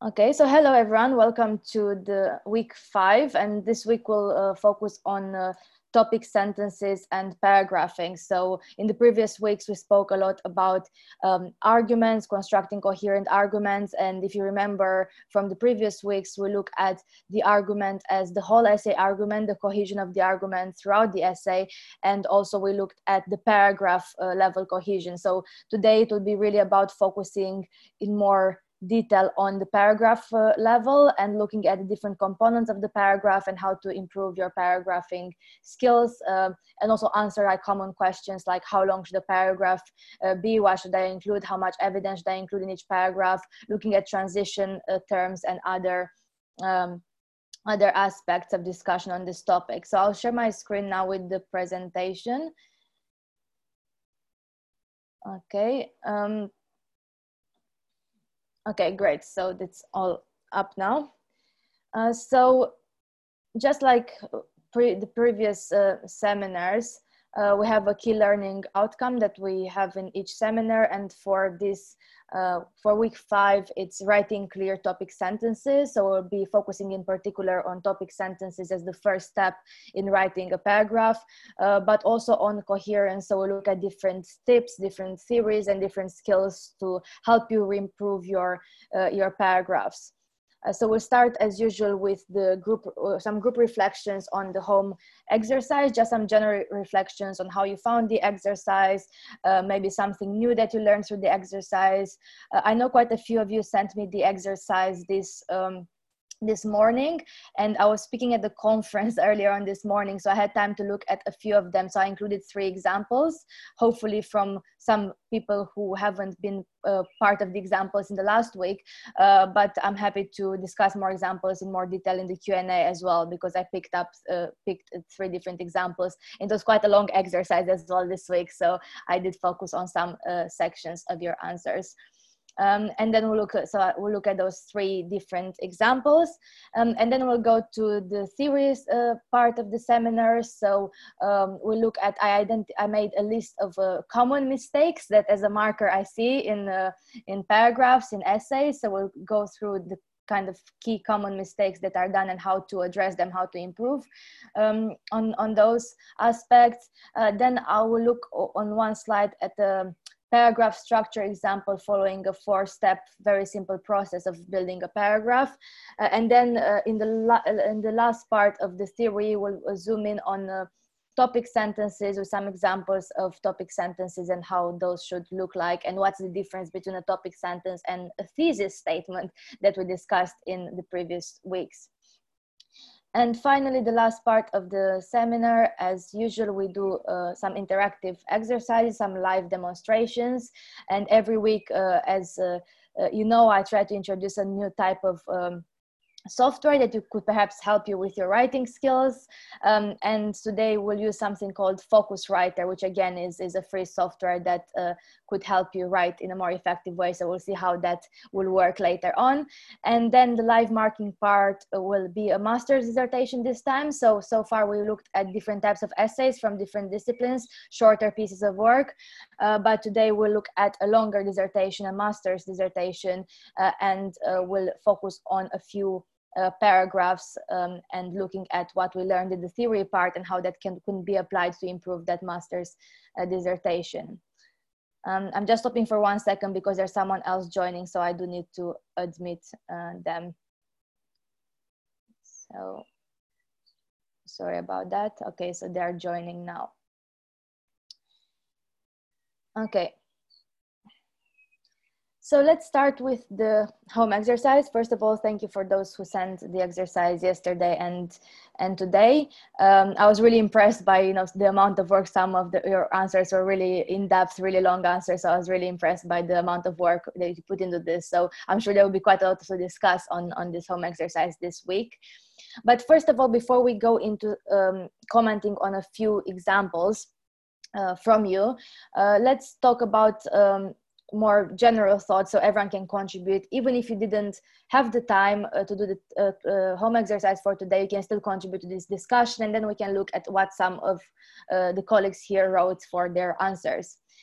Okay, so hello everyone, welcome to the week 5, and this week we'll focus on topic sentences and paragraphing. So in the previous weeks we spoke a lot about arguments, constructing coherent arguments, and if you remember from the previous weeks we look at the argument as the whole essay argument, the cohesion of the argument throughout the essay, and also we looked at the paragraph level cohesion. So today it will be really about focusing in more detail on the paragraph level and looking at the different components of the paragraph and how to improve your paragraphing skills, and also answer common questions like how long should a paragraph be, what should I include, how much evidence should I include in each paragraph, looking at transition terms and other aspects of discussion on this topic. So I'll share my screen now with the presentation. Okay. Okay, great. So that's all up now. So just like the previous seminars, we have a key learning outcome that we have in each seminar. And for this, for week 5, it's writing clear topic sentences. So we'll be focusing in particular on topic sentences as the first step in writing a paragraph, but also on coherence. So we'll look at different tips, different theories, and different skills to help you improve your paragraphs. So we'll start as usual with the group, some group reflections on the home exercise, just some general reflections on how you found the exercise, maybe something new that you learned through the exercise. I know quite a few of you sent me the exercise this morning, and I was speaking at the conference earlier on this morning, so I had time to look at a few of them. So I included 3 examples, hopefully from some people who haven't been part of the examples in the last week, but I'm happy to discuss more examples in more detail in the Q&A as well, because I picked 3 different examples. It was quite a long exercise as well this week, so I did focus on some sections of your answers. And then we'll look at those 3 different examples, and then we'll go to the theories part of the seminar. So we'll look at, I made a list of common mistakes that as a marker I see in paragraphs, in essays. So we'll go through the kind of key common mistakes that are done and how to address them, how to improve on those aspects. Then I will look on one slide at the paragraph structure example following a 4-step very simple process of building a paragraph, and then in the last part of the theory we'll zoom in on topic sentences with some examples of topic sentences and how those should look like, and what's the difference between a topic sentence and a thesis statement that we discussed in the previous weeks. And finally, the last part of the seminar, as usual, we do some interactive exercises, some live demonstrations. And every week, as you know, I try to introduce a new type of software that could perhaps help you with your writing skills. And today we'll use something called Focuswriter, which again is a free software that could help you write in a more effective way. So we'll see how that will work later on. And then the live marking part will be a master's dissertation this time. So far we looked at different types of essays from different disciplines, shorter pieces of work. But today we'll look at a longer dissertation, a master's dissertation, and we'll focus on a few paragraphs and looking at what we learned in the theory part and how that can be applied to improve that master's dissertation. I'm just stopping for 1 second because there's someone else joining, so I do need to admit them. So sorry about that. Okay, so they're joining now. Okay. So let's start with the home exercise. First of all, thank you for those who sent the exercise yesterday and today. I was really impressed by the amount of work. Some of your answers were really in-depth, really long answers. So I was really impressed by the amount of work that you put into this. So I'm sure there will be quite a lot to discuss on this home exercise this week. But first of all, before we go into commenting on a few examples from you, let's talk about more general thoughts so everyone can contribute. Even if you didn't have the time to do the home exercise for today, you can still contribute to this discussion, and then we can look at what some of the colleagues here wrote for their answers.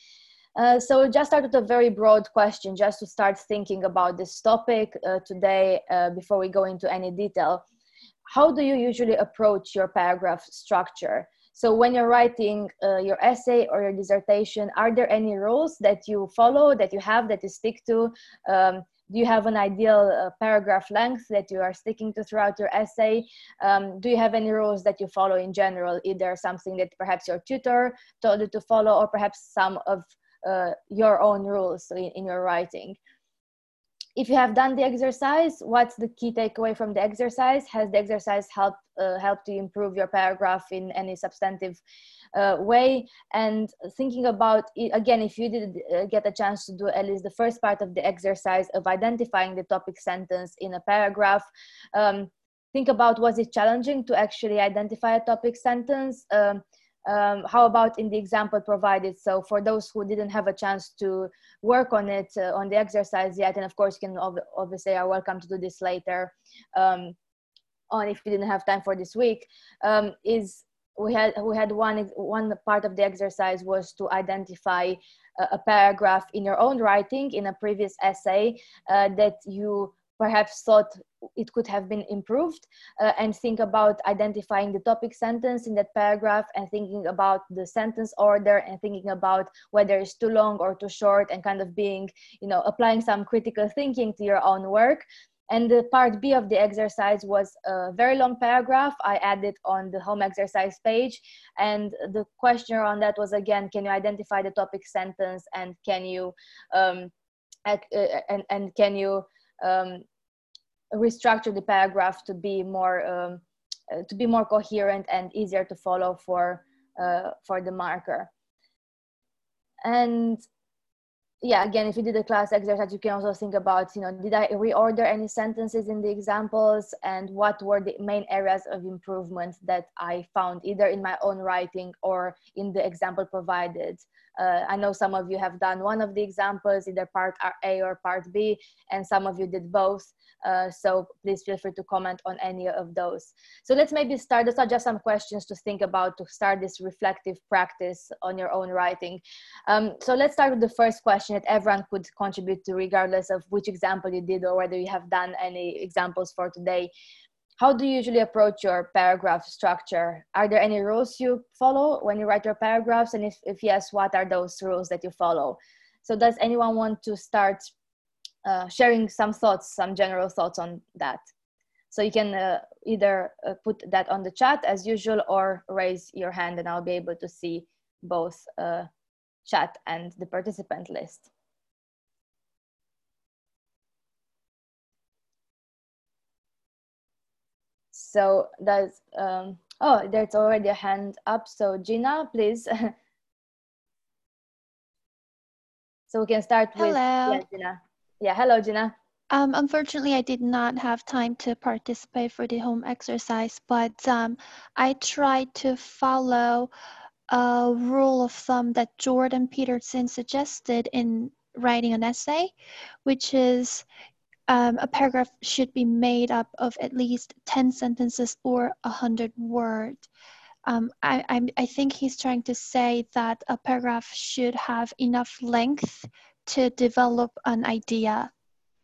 So we'll just start with a very broad question, just to start thinking about this topic today before we go into any detail. How do you usually approach your paragraph structure? So when you're writing your essay or your dissertation, are there any rules that you follow, that you have, that you stick to? Do you have an ideal paragraph length that you are sticking to throughout your essay? Do you have any rules that you follow in general, either something that perhaps your tutor told you to follow, or perhaps some of your own rules in your writing? If you have done the exercise, what's the key takeaway from the exercise? Has the exercise helped you improve your paragraph in any substantive way? And thinking about it, again, if you did get a chance to do at least the first part of the exercise of identifying the topic sentence in a paragraph, think about, was it challenging to actually identify a topic sentence? How about in the example provided? So for those who didn't have a chance to work on it, on the exercise yet, and of course you can obviously are welcome to do this later on if you didn't have time for this week, is we had one part of the exercise was to identify a paragraph in your own writing in a previous essay that you perhaps thought it could have been improved, and think about identifying the topic sentence in that paragraph, and thinking about the sentence order, and thinking about whether it's too long or too short, and kind of being, applying some critical thinking to your own work. And the part B of the exercise was a very long paragraph I added on the home exercise page. And the question around that was, again, can you identify the topic sentence, and can you restructure the paragraph to be more coherent and easier to follow for the marker. And yeah, again, if you did a class exercise, you can also think about, did I reorder any sentences in the examples, and what were the main areas of improvement that I found either in my own writing or in the example provided. I know some of you have done one of the examples, either part A or part B, and some of you did both. So please feel free to comment on any of those. So let's maybe start. Those are just some questions to think about to start this reflective practice on your own writing. So let's start with the first question that everyone could contribute to, regardless of which example you did or whether you have done any examples for today. How do you usually approach your paragraph structure? Are there any rules you follow when you write your paragraphs? And if yes, what are those rules that you follow? So does anyone want to start sharing some thoughts, some general thoughts on that? So you can either put that on the chat as usual, or raise your hand, and I'll be able to see both chat and the participant list. So does, oh, there's already a hand up. So Gina, please. So we can start with, hello. Yeah, Gina. Yeah, hello, Gina. Unfortunately, I did not have time to participate for the home exercise, but I tried to follow a rule of thumb that Jordan Peterson suggested in writing an essay, which is a paragraph should be made up of at least 10 sentences or 100 words. I think he's trying to say that a paragraph should have enough length to develop an idea.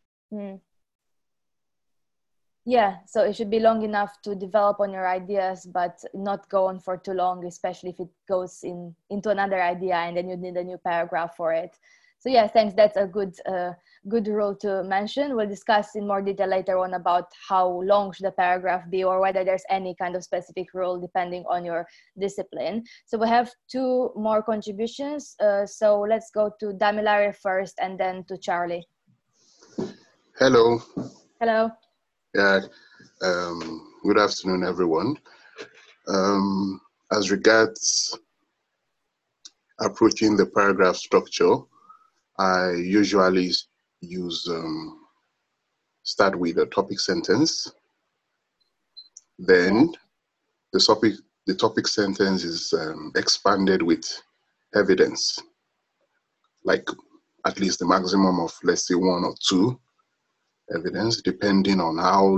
Yeah, so it should be long enough to develop on your ideas, but not go on for too long, especially if it goes into another idea and then you need a new paragraph for it. So yeah, thanks. That's a good rule to mention. We'll discuss in more detail later on about how long should a paragraph be, or whether there's any kind of specific rule depending on your discipline. So we have two more contributions. So let's go to Damilare first, and then to Charlie. Hello. Hello. Yeah, good afternoon, everyone. As regards approaching the paragraph structure, I usually use start with a topic sentence. Then the topic sentence is expanded with evidence, like at least the maximum of, let's say, 1 or 2 evidence, depending on how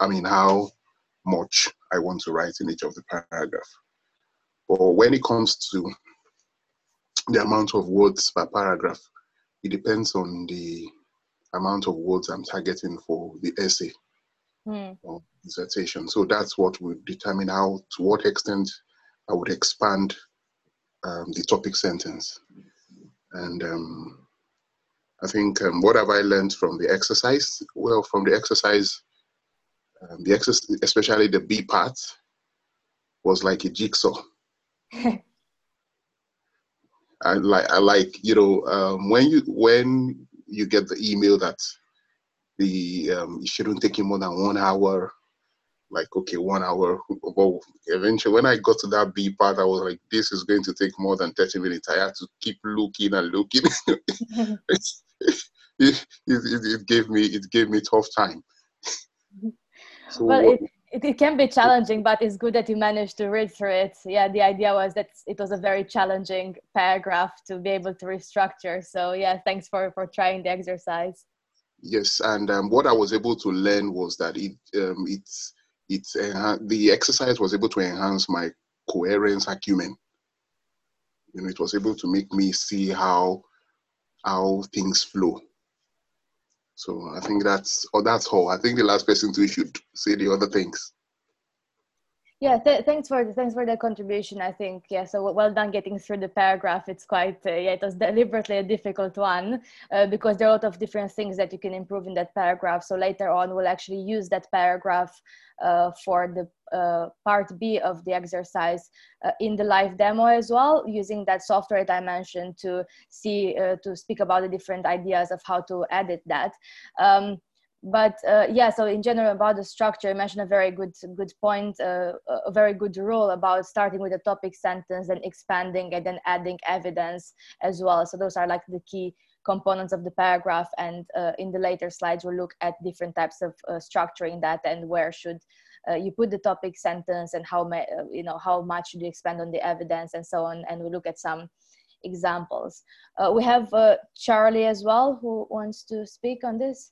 much I want to write in each of the paragraph. But when it comes to the amount of words per paragraph. It depends on the amount of words I'm targeting for the essay or dissertation. So that's what would determine how, to what extent I would expand the topic sentence. And I think, what have I learned from the exercise? Well, from the exercise, especially the B part, was like a jigsaw. I like, you know, when you get the email that it shouldn't take you more than 1 hour, like, okay, 1 hour. But eventually, when I got to that B part, I was like, this is going to take more than 30 minutes. I had to keep looking and looking. it gave me tough time. So well, it can be challenging, but it's good that you managed to read through it. Yeah, the idea was that it was a very challenging paragraph to be able to restructure. So yeah, thanks for trying the exercise. Yes, and what I was able to learn was that the exercise was able to enhance my coherence acumen. You know, it was able to make me see how things flow. So I think that's all. I think the last person too should say the other things. Yeah, thanks for the contribution. I think, yeah, so well done getting through the paragraph. It's quite, it was deliberately a difficult one because there are a lot of different things that you can improve in that paragraph. So later on, we'll actually use that paragraph for the part B of the exercise in the live demo as well, using that software that I mentioned to speak about the different ideas of how to edit that. But yeah, so in general about the structure, I mentioned a very good point, a very good rule about starting with a topic sentence and expanding and then adding evidence as well. So those are like the key components of the paragraph. And in the later slides, we'll look at different types of structuring that and where should you put the topic sentence and how much should you expand on the evidence and so on. And we'll look at some examples. We have Charlie as well, who wants to speak on this.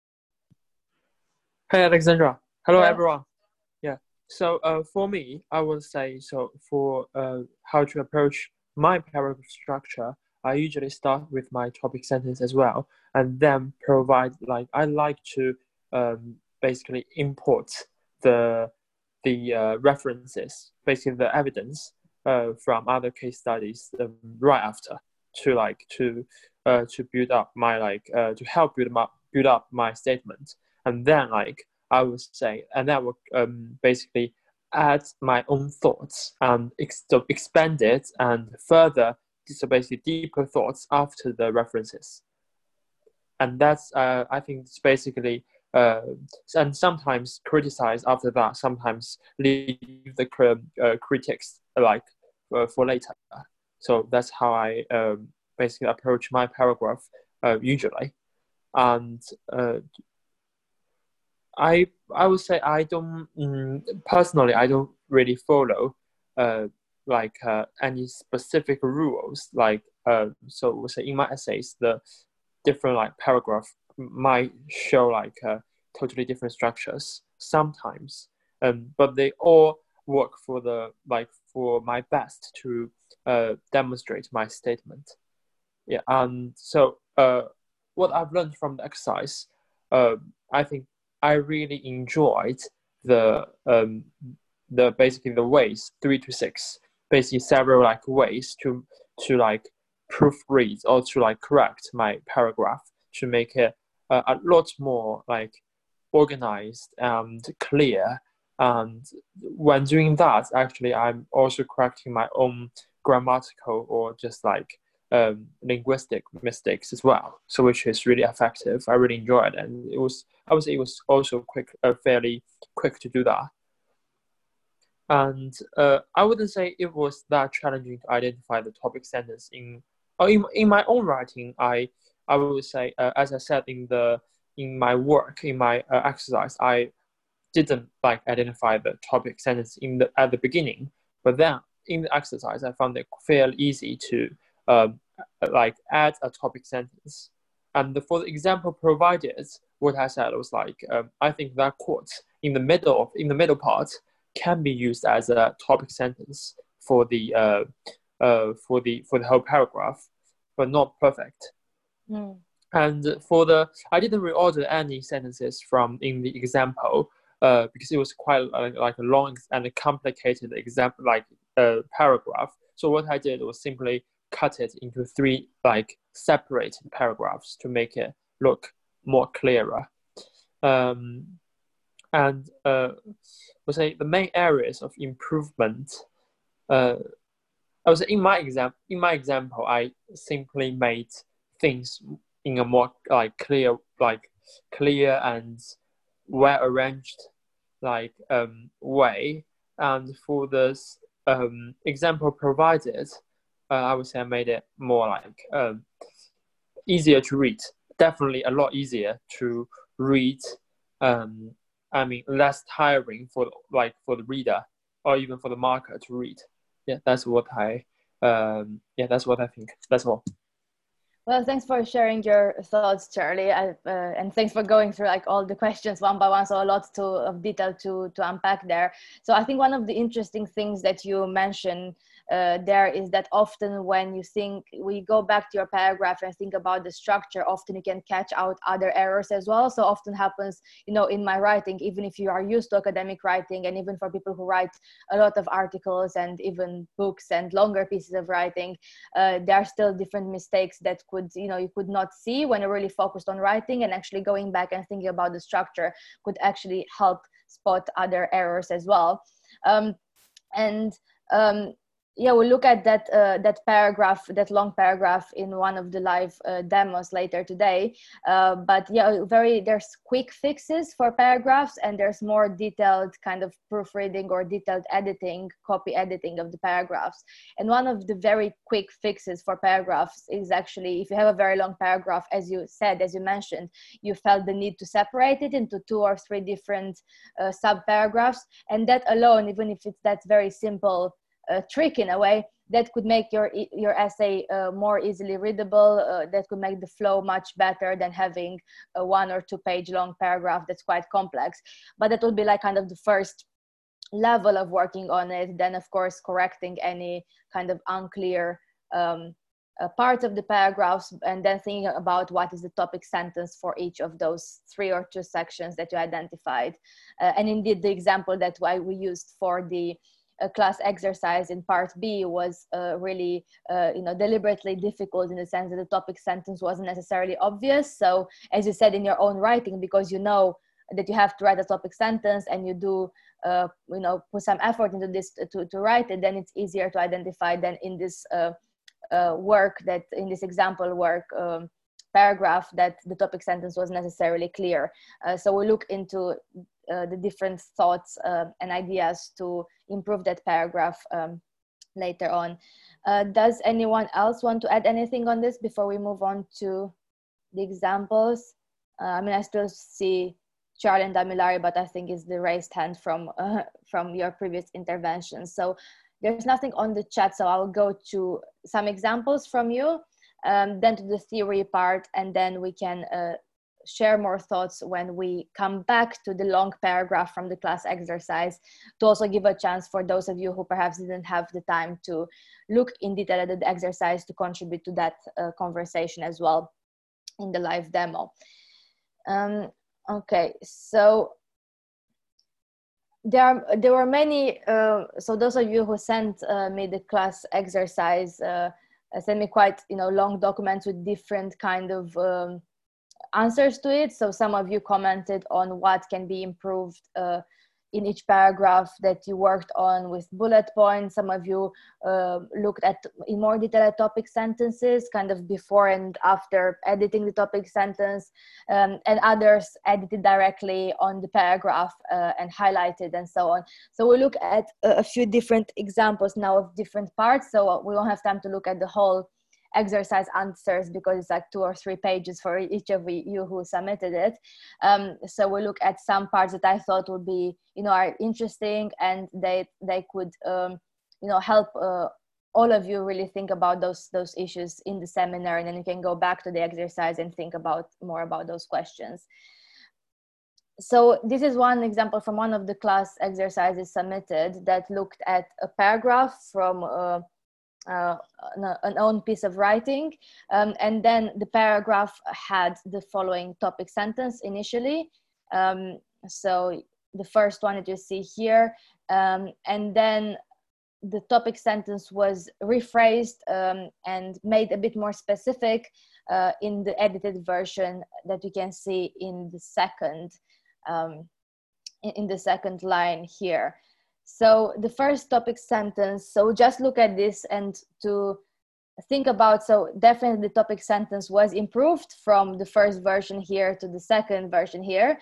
Hey, Alexandra. Hello, Yeah. everyone. Yeah. So for me, I would say, so for how to approach my paragraph structure, I usually start with my topic sentence as well, and then provide, like, I like to basically import the references, basically the evidence from other case studies right after to build up my to help build up my statement. And then, like, I would say, and that would basically add my own thoughts and expand it and further, so basically deeper thoughts after the references. And that's, I think it's basically, and sometimes criticize after that, sometimes leave the critics for later. So that's how I basically approach my paragraph usually. And I would say I don't personally, I don't really follow any specific rules. So we'll say in my essays, the different paragraph might show totally different structures sometimes, but they all work for my best to demonstrate my statement. Yeah, and so what I've learned from the exercise, I think I really enjoyed the basically the ways 3 to 6, basically several ways to proofread or to correct my paragraph to make it a lot more organized and clear. And when doing that, actually, I'm also correcting my own grammatical or just linguistic mistakes as well. So which is really effective. I really enjoyed it, and I would say it was also fairly quick to do that. And I wouldn't say it was that challenging to identify the topic sentence in my own writing. I would say, as I said in my work, in my exercise, I didn't identify the topic sentence at the beginning, but then in the exercise, I found it fairly easy to add a topic sentence. And for the example provided, what I said was I think that quote in the middle part can be used as a topic sentence for the for the whole paragraph, but not perfect. Mm. And I didn't reorder any sentences from in the example because it was quite like a long and complicated example, like paragraph. So what I did was simply cut it into 3 like separated paragraphs to make it look more clearer. And we'll say the main areas of improvement. I would say in my example, I simply made things in a more like clear and well arranged way. And for this example provided, I would say I made it more like easier to read. Definitely a lot easier to read. I mean, less tiring for the reader or even for the marker to read. Yeah, that's what I think. That's all. Well, thanks for sharing your thoughts, Charlie, and thanks for going through like all the questions one by one. So a lot of detail to unpack there. So I think one of the interesting things that you mentioned there is that often when we go back to your paragraph and think about the structure, often you can catch out other errors as well. So often happens, in my writing, even if you are used to academic writing, and even for people who write a lot of articles and even books and longer pieces of writing, there are still different mistakes that you could not see when you're really focused on writing, and actually going back and thinking about the structure could actually help spot other errors as well. Yeah, we'll look at that paragraph, that long paragraph, in one of the live demos later today. But yeah, there's quick fixes for paragraphs, and there's more detailed kind of proofreading or detailed editing, copy editing of the paragraphs. And one of the very quick fixes for paragraphs is actually, if you have a very long paragraph, as you mentioned, you felt the need to separate it into 2 or 3 different sub paragraphs, and that alone, even if that's very simple trick in a way, that could make your essay more easily readable, that could make the flow much better than having a 1 or 2 page long paragraph that's quite complex. But that would be like kind of the first level of working on it. Then of course correcting any kind of unclear parts of the paragraphs, and then thinking about what is the topic sentence for each of those 3 or 2 sections that you identified. And indeed the example that we used for the class exercise in part B was really deliberately difficult, in the sense that the topic sentence wasn't necessarily obvious. So as you said in your own writing, because you know that you have to write a topic sentence and you do put some effort into this to write it, then it's easier to identify than in this example work paragraph, that the topic sentence was necessarily clear. So we'll look into the different thoughts and ideas to improve that paragraph later on. Does anyone else want to add anything on this before we move on to the examples? I mean, I still see Charlie and Damilari, but I think it's the raised hand from your previous intervention. So there's nothing on the chat, so I'll go to some examples from you, then to the theory part, and then we can share more thoughts when we come back to the long paragraph from the class exercise, to also give a chance for those of you who perhaps didn't have the time to look in detail at the exercise to contribute to that conversation as well in the live demo. Okay, so there were many, so those of you who sent me the class exercise sent me quite long documents with different kind of answers to it. So some of you commented on what can be improved in each paragraph that you worked on with bullet points. Some of you looked at in more detail at topic sentences, kind of before and after editing the topic sentence, and others edited directly on the paragraph and highlighted and so on. So we'll look at a few different examples now of different parts. So we won't have time to look at the whole exercise answers because it's like 2 or 3 pages for each of you who submitted it. So we'll look at some parts that I thought would be, are interesting, and they could, help all of you really think about those issues in the seminar, and then you can go back to the exercise and think more about those questions. So this is one example from one of the class exercises submitted that looked at a paragraph from an own piece of writing, and then the paragraph had the following topic sentence initially. So the first one that you see here, and then the topic sentence was rephrased and made a bit more specific in the edited version that you can see in the second line here. So the first topic sentence, so just look at this and to think about, so definitely the topic sentence was improved from the first version here to the second version here.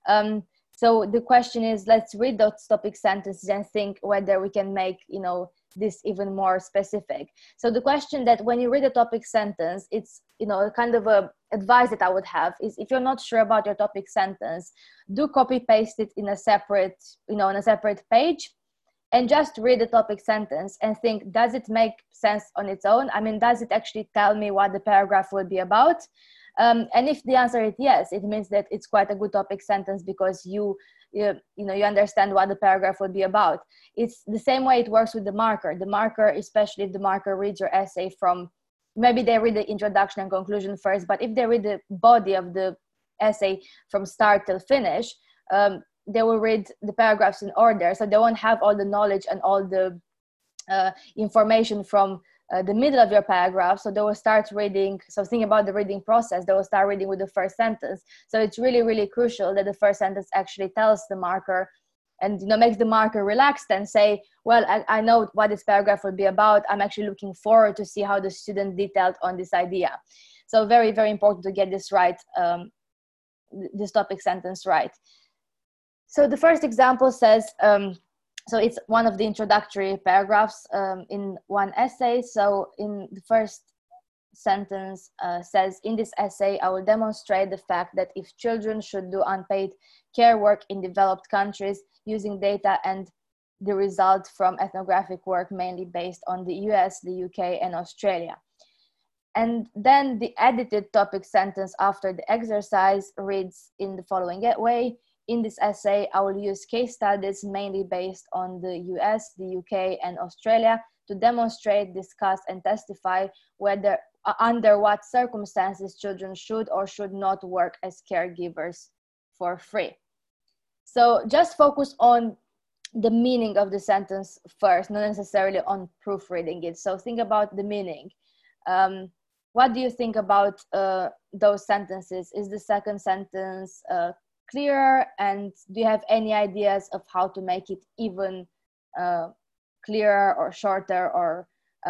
So the question is, let's read those topic sentences and think whether we can make, this even more specific. So the question that when you read a topic sentence, it's, kind of a advice that I would have is, if you're not sure about your topic sentence, do copy paste it in a separate, on a separate page, and just read the topic sentence and think, does it make sense on its own? I mean, does it actually tell me what the paragraph will be about? And if the answer is yes, it means that it's quite a good topic sentence because you understand what the paragraph will be about. It's the same way it works with the marker. The marker, especially if the marker reads your essay from, maybe they read the introduction and conclusion first, but if they read the body of the essay from start till finish, they will read the paragraphs in order. So they won't have all the knowledge and all the information from the middle of your paragraph. So they will start reading. So think about the reading process. They will start reading with the first sentence. So it's really, really crucial that the first sentence actually tells the marker and makes the marker relaxed and say, well, I know what this paragraph will be about. I'm actually looking forward to see how the student detailed on this idea. So very, very important to get this right, this topic sentence right. So the first example says, so it's one of the introductory paragraphs in one essay. So in the first sentence says, in this essay, I will demonstrate the fact that if children should do unpaid care work in developed countries using data and the result from ethnographic work mainly based on the US, the UK, and Australia. And then the edited topic sentence after the exercise reads in the following way. In this essay, I will use case studies mainly based on the US, the UK, and Australia to demonstrate, discuss, and testify whether under what circumstances children should or should not work as caregivers for free. So just focus on the meaning of the sentence first, not necessarily on proofreading it. So think about the meaning. What do you think about those sentences? Is the second sentence clearer, and do you have any ideas of how to make it even clearer or shorter, or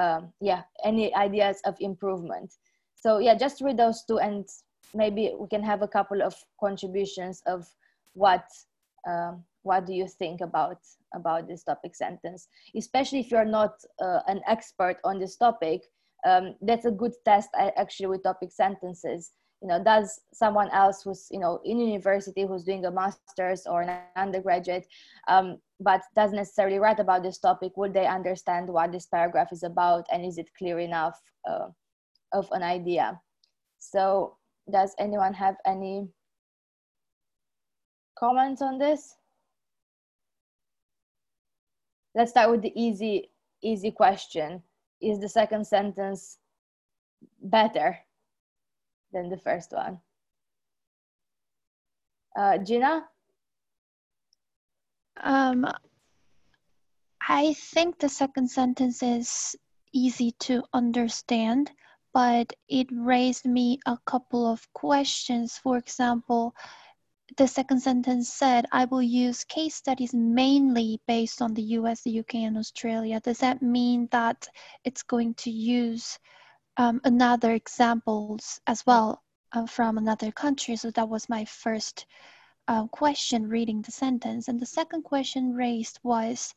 any ideas of improvement? So just read those two, and maybe we can have a couple of contributions of what do you think about this topic sentence, especially if you're not an expert on this topic. That's a good test actually with topic sentences. Does someone else who's in university, who's doing a master's or an undergraduate, but doesn't necessarily write about this topic, would they understand what this paragraph is about, and is it clear enough of an idea? So does anyone have any comments on this? Let's start with the easy question. Is the second sentence better than the first one? Gina? I think the second sentence is easy to understand, but it raised me a couple of questions. For example, the second sentence said, I will use case studies mainly based on the US, the UK, and Australia. Does that mean that it's going to use another examples as well from another country? So that was my first question reading the sentence. And the second question raised was,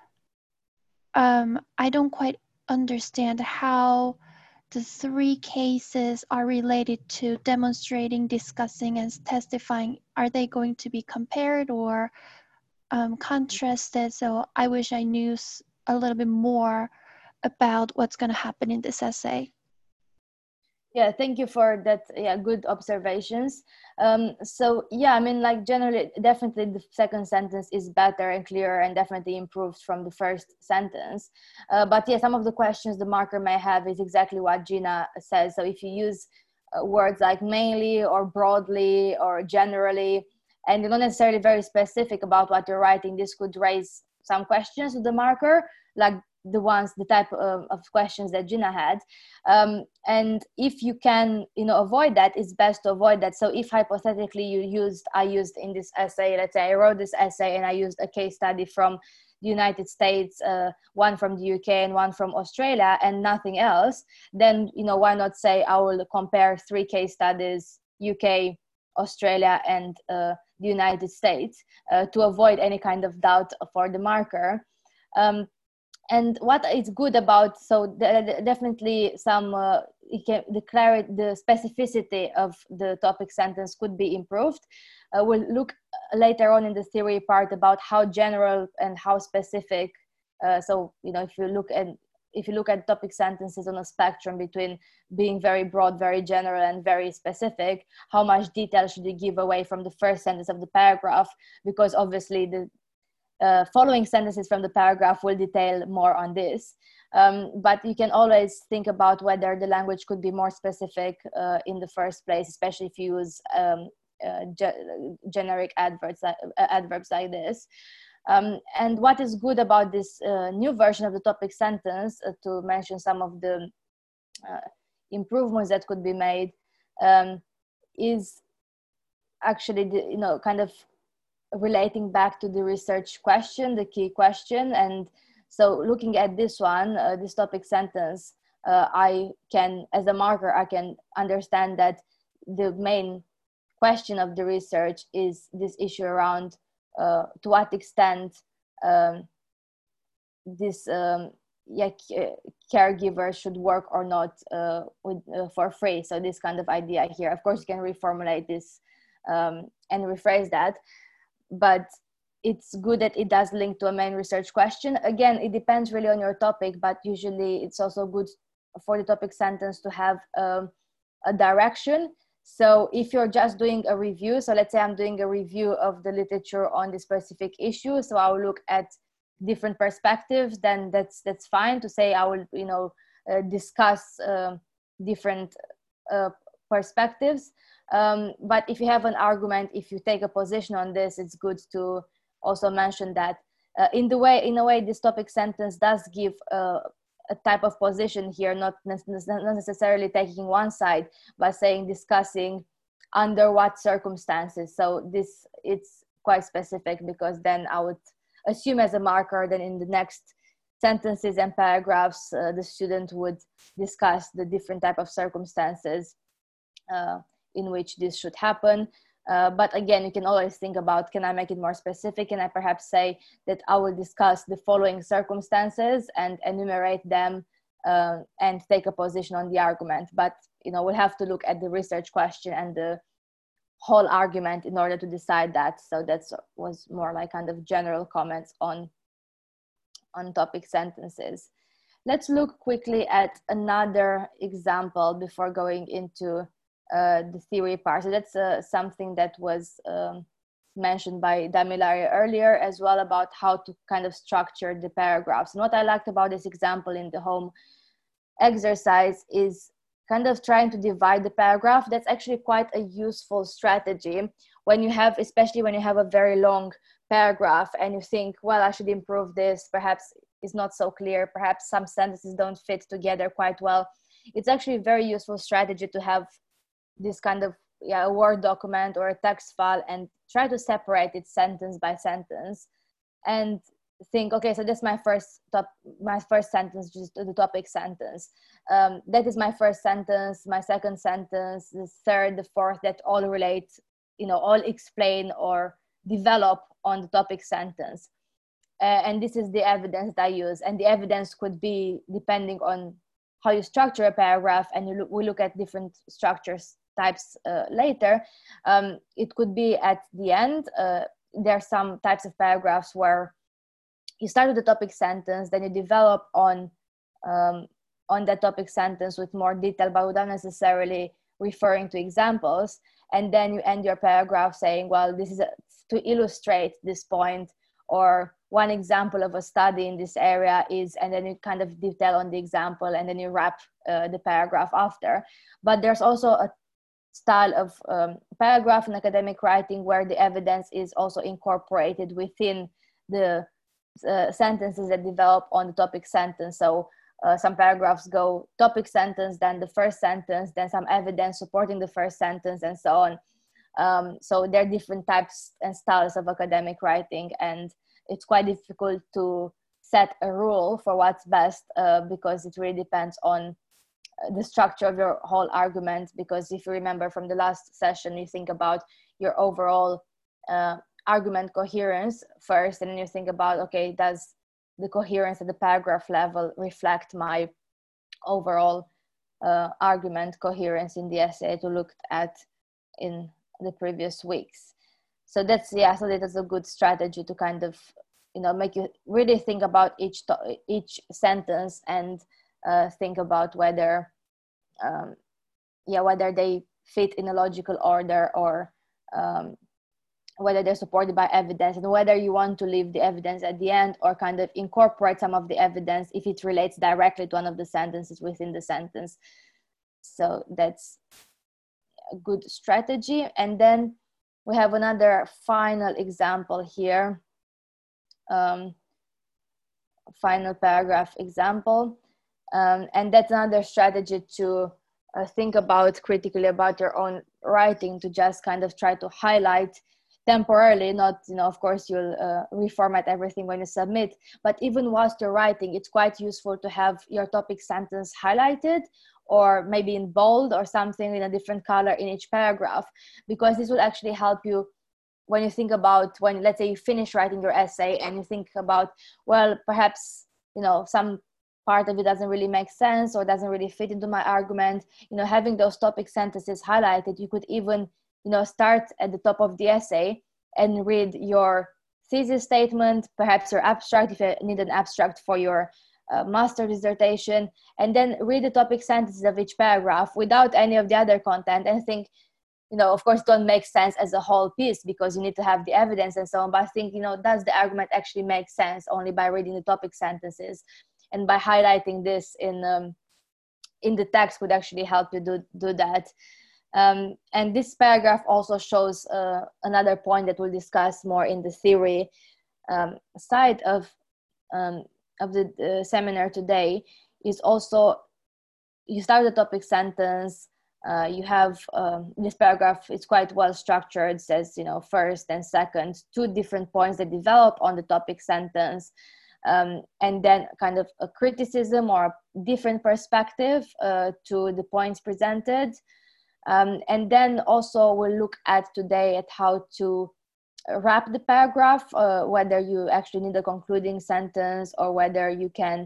I don't quite understand how the three cases are related to demonstrating, discussing, and testifying. Are they going to be compared or contrasted? So I wish I knew a little bit more about what's going to happen in this essay. Yeah, thank you for that. Yeah, good observations. So yeah, I mean, like generally, definitely the second sentence is better and clearer and definitely improved from the first sentence. But yeah, some of the questions the marker may have is exactly what Gina says. So if you use words like mainly or broadly or generally, and you're not necessarily very specific about what you're writing, this could raise some questions with the marker, like the type of questions that Gina had. And if you can, avoid that, it's best to avoid that. So if hypothetically I used in this essay, let's say I wrote this essay and I used a case study from the United States, one from the UK and one from Australia, and nothing else, then, why not say I will compare 3 case studies, UK, Australia, and the United States, to avoid any kind of doubt for the marker. And what is good about, so definitely some the specificity of the topic sentence could be improved. We'll look later on in the theory part about how general and how specific. So if you look at topic sentences on a spectrum between being very broad, very general, and very specific, how much detail should you give away from the first sentence of the paragraph? Because obviously the following sentences from the paragraph will detail more on this. But you can always think about whether the language could be more specific in the first place, especially if you use generic adverbs like this. And what is good about this new version of the topic sentence, to mention some of the improvements that could be made, is actually kind of relating back to the research question, the key question. And so looking at this one, this topic sentence, I can, as a marker, I can understand that the main question of the research is this issue around to what extent this caregiver should work or not for free. So this kind of idea here. Of course, you can reformulate this and rephrase that, but it's good that it does link to a main research question. Again, it depends really on your topic, but usually it's also good for the topic sentence to have a direction. So if you're just doing a review, so let's say I'm doing a review of the literature on the specific issue, so I will look at different perspectives, then that's fine to say I will discuss different perspectives. But if you have an argument, if you take a position on this, it's good to also mention that in a way this topic sentence does give a type of position here, not necessarily taking one side, but saying discussing under what circumstances. So this, it's quite specific, because then I would assume as a marker that in the next sentences and paragraphs the student would discuss the different type of circumstances in which this should happen. But again, you can always think about, can I make it more specific? Can I perhaps say that I will discuss the following circumstances and enumerate them and take a position on the argument? But we'll have to look at the research question and the whole argument in order to decide that. So that was more like kind of general comments on topic sentences. Let's look quickly at another example before going into the theory part. So that's something that was mentioned by Damilare earlier as well, about how to kind of structure the paragraphs. And what I liked about this example in the home exercise is kind of trying to divide the paragraph. That's actually quite a useful strategy when you have, especially when you have a very long paragraph and you think, well, I should improve this, perhaps it's not so clear, perhaps some sentences don't fit together quite well. It's actually a very useful strategy to have this kind of a Word document or a text file and try to separate it sentence by sentence and think, okay, so this is my first sentence, just the topic sentence. That is my first sentence, my second sentence, the third, the fourth, that all relate, all explain or develop on the topic sentence. And this is the evidence that I use. And the evidence could be depending on how you structure a paragraph, and we look at different structures types later. It could be at the end. There are some types of paragraphs where you start with the topic sentence, then you develop on on the topic sentence with more detail, but without necessarily referring to examples. And then you end your paragraph saying, well, this is to illustrate this point, or one example of a study in this area is, and then you kind of detail on the example, and then you wrap the paragraph after. But there's also a style of paragraph in academic writing where the evidence is also incorporated within the sentences that develop on the topic sentence. So some paragraphs go topic sentence, then the first sentence, then some evidence supporting the first sentence, and so on. So there are different types and styles of academic writing, and it's quite difficult to set a rule for what's best because it really depends on the structure of your whole argument. Because if you remember from the last session, you think about your overall argument coherence first, and then you think about, okay, does the coherence at the paragraph level reflect my overall argument coherence in the essay to look at in the previous weeks. So that's, so that is a good strategy to kind of, make you really think about each sentence and think about whether whether they fit in a logical order, or whether they're supported by evidence, and whether you want to leave the evidence at the end or kind of incorporate some of the evidence if it relates directly to one of the sentences within the sentence. So that's a good strategy. And then we have another final example here, final paragraph example. And that's another strategy to think about critically about your own writing, to just kind of try to highlight temporarily, not, of course you'll reformat everything when you submit, but even whilst you're writing, it's quite useful to have your topic sentence highlighted, or maybe in bold or something in a different color in each paragraph, because this will actually help you when you think about, when, let's say, you finish writing your essay and you think about, well, perhaps, some part of it doesn't really make sense or doesn't really fit into my argument. Having those topic sentences highlighted, you could even start at the top of the essay and read your thesis statement, perhaps your abstract, if you need an abstract for your master dissertation, and then read the topic sentences of each paragraph without any of the other content, and think, of course, don't make sense as a whole piece because you need to have the evidence and so on, but think, does the argument actually make sense only by reading the topic sentences? And by highlighting this in the text would actually help you do that. And this paragraph also shows another point that we'll discuss more in the theory side of the seminar today, is also, you start the topic sentence, you have this paragraph is quite well structured, it says, first and second, two different points that develop on the topic sentence. And then kind of a criticism or a different perspective to the points presented. And then also we'll look at today at how to wrap the paragraph, whether you actually need a concluding sentence, or whether you can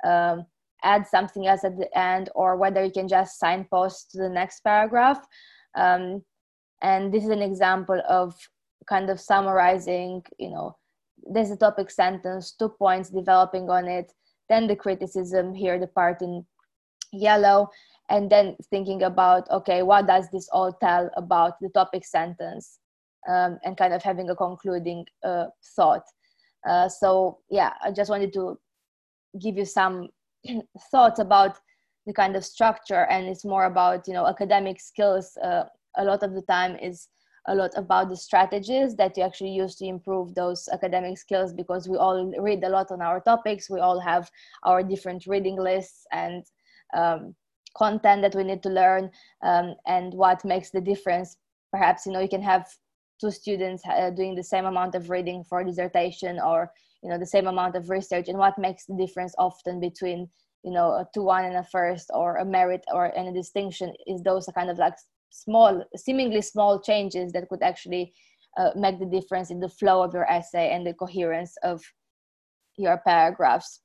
add something else at the end, or whether you can just signpost to the next paragraph. And this is an example of kind of summarizing, there's a topic sentence, 2 points developing on it, then the criticism here, the part in yellow, and then thinking about, okay, what does this all tell about the topic sentence, and kind of having a concluding thought. So yeah, I just wanted to give you some thoughts about the kind of structure, and it's more about, academic skills. A lot of the time is a lot about the strategies that you actually use to improve those academic skills, because we all read a lot on our topics. We all have our different reading lists and content that we need to learn, and what makes the difference. Perhaps, you can have 2 students doing the same amount of reading for dissertation, or, the same amount of research, and what makes the difference often between, a 2-1 and a first, or a merit or any distinction, is those kind of like seemingly small changes that could actually make the difference in the flow of your essay and the coherence of your paragraphs.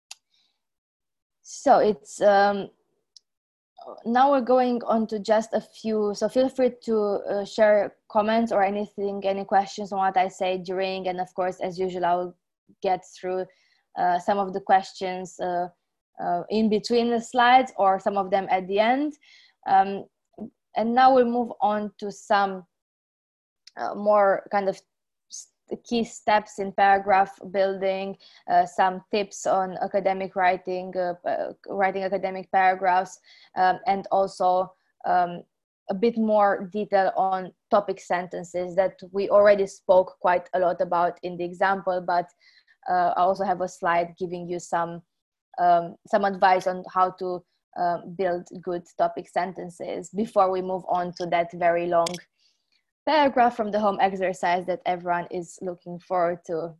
So it's now we're going on to just a few, so feel free to share comments or anything, any questions on what I say during, and of course, as usual, I'll get through some of the questions in between the slides, or some of them at the end. And now we'll move on to some more kind of key steps in paragraph building, some tips on academic writing, writing academic paragraphs, and also a bit more detail on topic sentences that we already spoke quite a lot about in the example, but I also have a slide giving you some advice on how to build good topic sentences before we move on to that very long paragraph from the home exercise that everyone is looking forward to.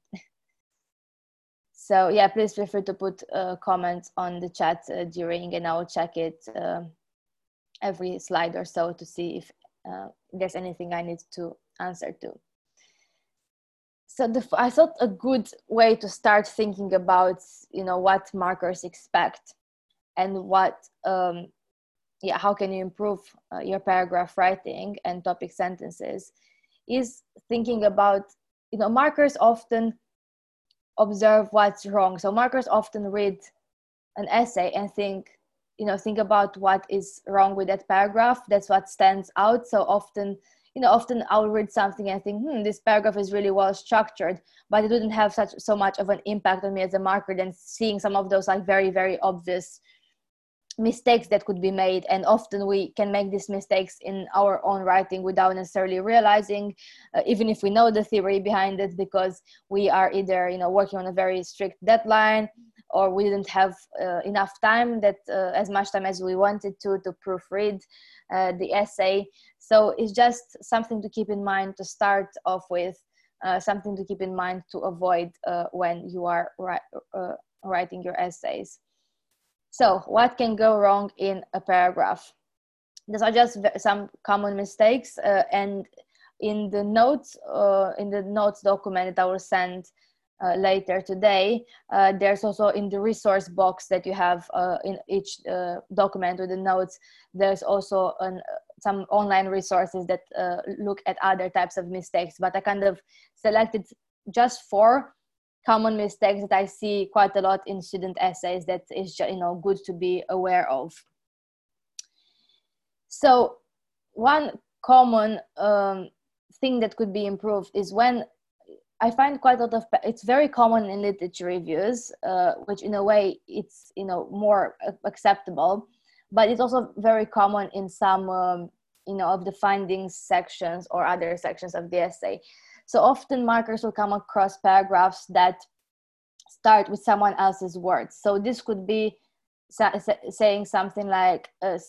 So yeah, please feel free to put comments on the chat during, and I will check it every slide or so to see if there's anything I need to answer to. So I thought a good way to start thinking about, what markers expect and what, how can you improve your paragraph writing and topic sentences, is thinking about, markers often observe what's wrong. So markers often read an essay and think about what is wrong with that paragraph. That's what stands out. So often I'll read something and think, this paragraph is really well structured, but it wouldn't have so much of an impact on me as a marker than seeing some of those like very, very obvious mistakes that could be made. And often we can make these mistakes in our own writing without necessarily realizing, even if we know the theory behind it, because we are either working on a very strict deadline, or we didn't have enough time, that as much time as we wanted to proofread the essay. So it's just something to keep in mind to start off with, something to keep in mind to avoid when you are writing your essays. So what can go wrong in a paragraph? These are just some common mistakes, and in the notes document that I will send later today, there's also in the resource box that you have in each document with the notes, there's also some online resources that look at other types of mistakes, but I kind of selected just 4 common mistakes that I see quite a lot in student essays that is good to be aware of. So one common thing that could be improved is when I find quite a lot of, it's very common in literature reviews, which in a way it's more acceptable, but it's also very common in some of the findings sections or other sections of the essay. So often markers will come across paragraphs that start with someone else's words. So this could be saying something like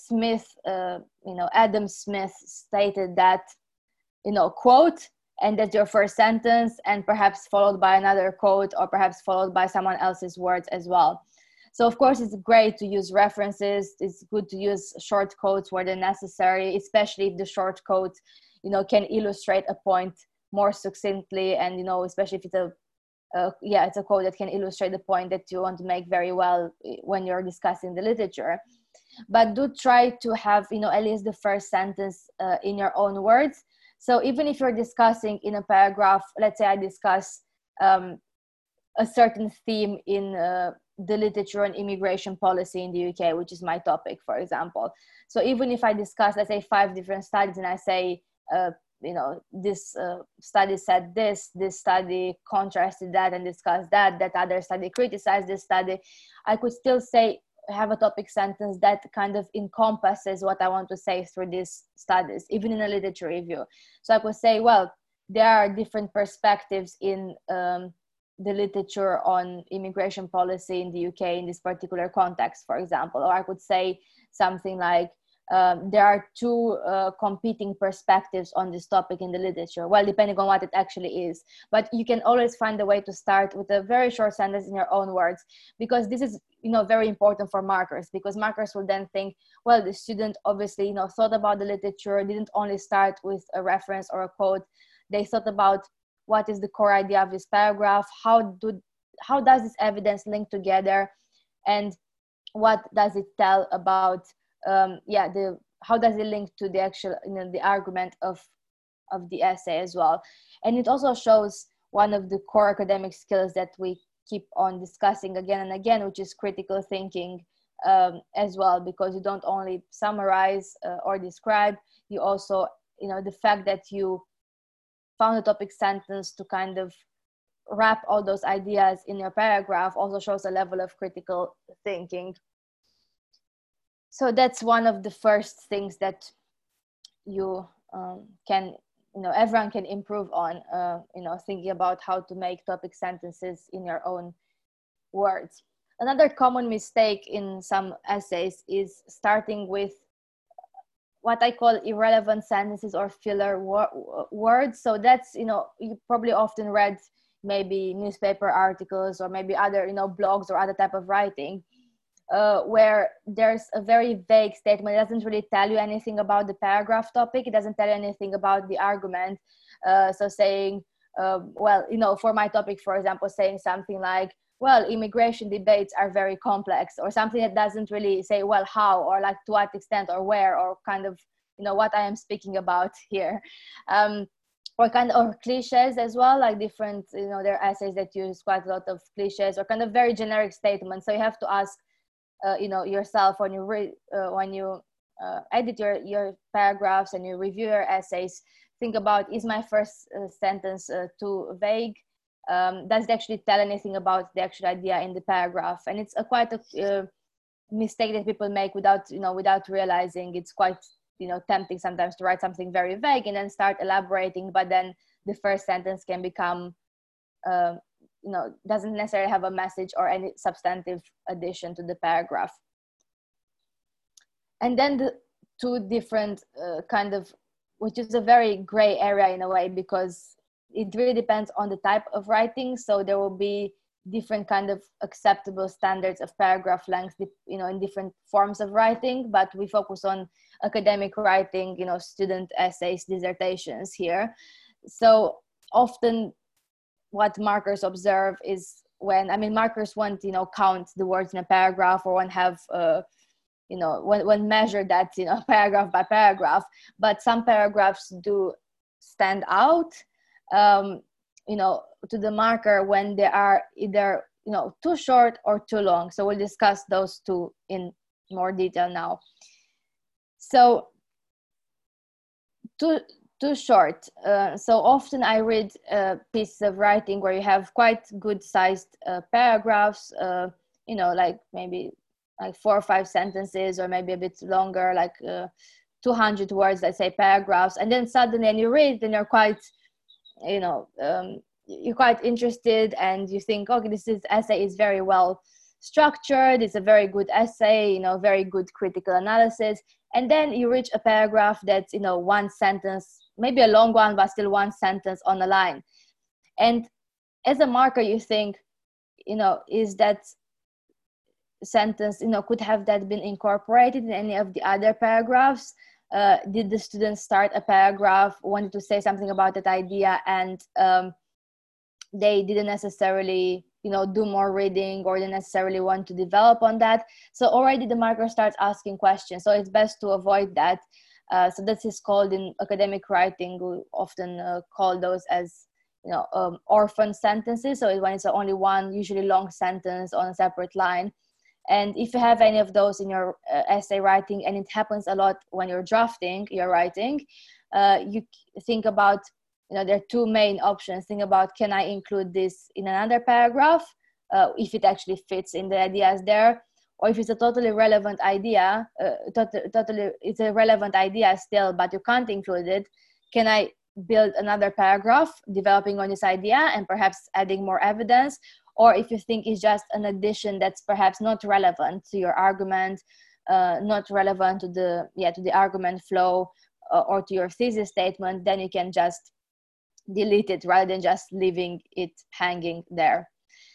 Adam Smith stated that, quote, and that's your first sentence, and perhaps followed by another quote, or perhaps followed by someone else's words as well. So of course it's great to use references. It's good to use short quotes where they're necessary, especially if the short quote, can illustrate a point more succinctly, and especially if it's it's a quote that can illustrate the point that you want to make very well when you're discussing the literature. But do try to have at least the first sentence in your own words. So even if you're discussing in a paragraph, let's say I discuss a certain theme in the literature on immigration policy in the UK, which is my topic, for example. So even if I discuss, let's say, 5 different studies, and I say, this study said this study contrasted that and discussed that other study criticized this study, I could still have a topic sentence that kind of encompasses what I want to say through these studies, even in a literature review. So I could say, well, there are different perspectives in the literature on immigration policy in the UK in this particular context, for example. Or I could say something like, there are 2 competing perspectives on this topic in the literature, well, depending on what it actually is. But you can always find a way to start with a very short sentence in your own words, because this is very important for markers, because markers will then think, well, the student obviously thought about the literature, didn't only start with a reference or a quote. They thought about what is the core idea of this paragraph, how does this evidence link together, and what does it tell about how does it link to the actual the argument of the essay as well. And it also shows one of the core academic skills that we keep on discussing again and again, which is critical thinking as well, because you don't only summarize or describe, you also, you know, the fact that you found a topic sentence to kind of wrap all those ideas in your paragraph also shows a level of critical thinking. So that's one of the first things that you can, you know, everyone can improve on, you know, thinking about how to make topic sentences in your own words. Another common mistake in some essays is starting with what I call irrelevant sentences or filler words. So that's, you know, you probably often read maybe newspaper articles or maybe other, you know, blogs or other type of writing where there's a very vague statement. It doesn't really tell you anything about the paragraph topic. It doesn't tell you anything about the argument. So saying, well, you know, for my topic, for example, saying something like, well, immigration debates are very complex, or something that doesn't really say, well, how, or like to what extent, or where, or kind of, you know, what I am speaking about here. Or kind of, or cliches as well, like different, you know, there are essays that use quite a lot of cliches or kind of very generic statements. So you have to ask, you know, yourself when you edit your paragraphs and you review your essays, think about, is my first sentence too vague? Does it actually tell anything about the actual idea in the paragraph? And it's quite a mistake that people make without, you know, without realizing. It's quite, you know, tempting sometimes to write something very vague and then start elaborating, but then the first sentence can become, you know, doesn't necessarily have a message or any substantive addition to the paragraph. And then the two different kind of, which is a very gray area in a way, because it really depends on the type of writing. So there will be different kind of acceptable standards of paragraph length, you know, in different forms of writing, but we focus on academic writing, you know, student essays, dissertations here. So often what markers observe is when, I mean, markers won't, you know, count the words in a paragraph or won't have, you know, when measure that, you know, paragraph by paragraph, but some paragraphs do stand out, you know, to the marker when they are either, you know, too short or too long. So we'll discuss those two in more detail now. So too short. So often I read pieces of writing where you have quite good sized paragraphs, you know, like maybe like 4 or 5 sentences, or maybe a bit longer, like 200 words, let's say, paragraphs. And then suddenly, and you read and you're quite, you know, you're quite interested and you think, okay, this essay is very well structured. It's a very good essay, you know, very good critical analysis. And then you reach a paragraph that's, you know, one sentence, maybe a long one, but still one sentence on a line. And as a marker, you think, you know, is that sentence, you know, could have that been incorporated in any of the other paragraphs? Did the student start a paragraph, wanted to say something about that idea, and they didn't necessarily, you know, do more reading, or didn't necessarily want to develop on that? So already the marker starts asking questions. So it's best to avoid that. So this is called, in academic writing, we often call those as, you know, orphan sentences. So when it's only one, usually long sentence on a separate line. And if you have any of those in your essay writing, and it happens a lot when you're drafting your writing, you think about, you know, there are two main options. Think about, can I include this in another paragraph if it actually fits in the ideas there, or if it's a totally relevant idea, it's a relevant idea still, but you can't include it, can I build another paragraph developing on this idea and perhaps adding more evidence? Or if you think it's just an addition that's perhaps not relevant to your argument, not relevant to the argument flow or to your thesis statement, then you can just delete it rather than just leaving it hanging there.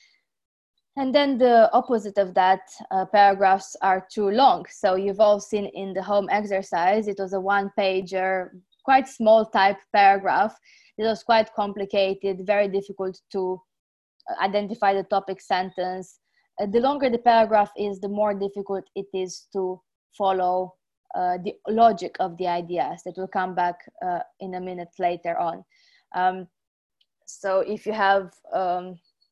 And then the opposite of that, paragraphs are too long. So you've all seen in the home exercise, it was a 1-pager, quite small type paragraph. It was quite complicated, very difficult to identify the topic sentence. The longer the paragraph is, the more difficult it is to follow the logic of the ideas that will come back in a minute later on. So if you have,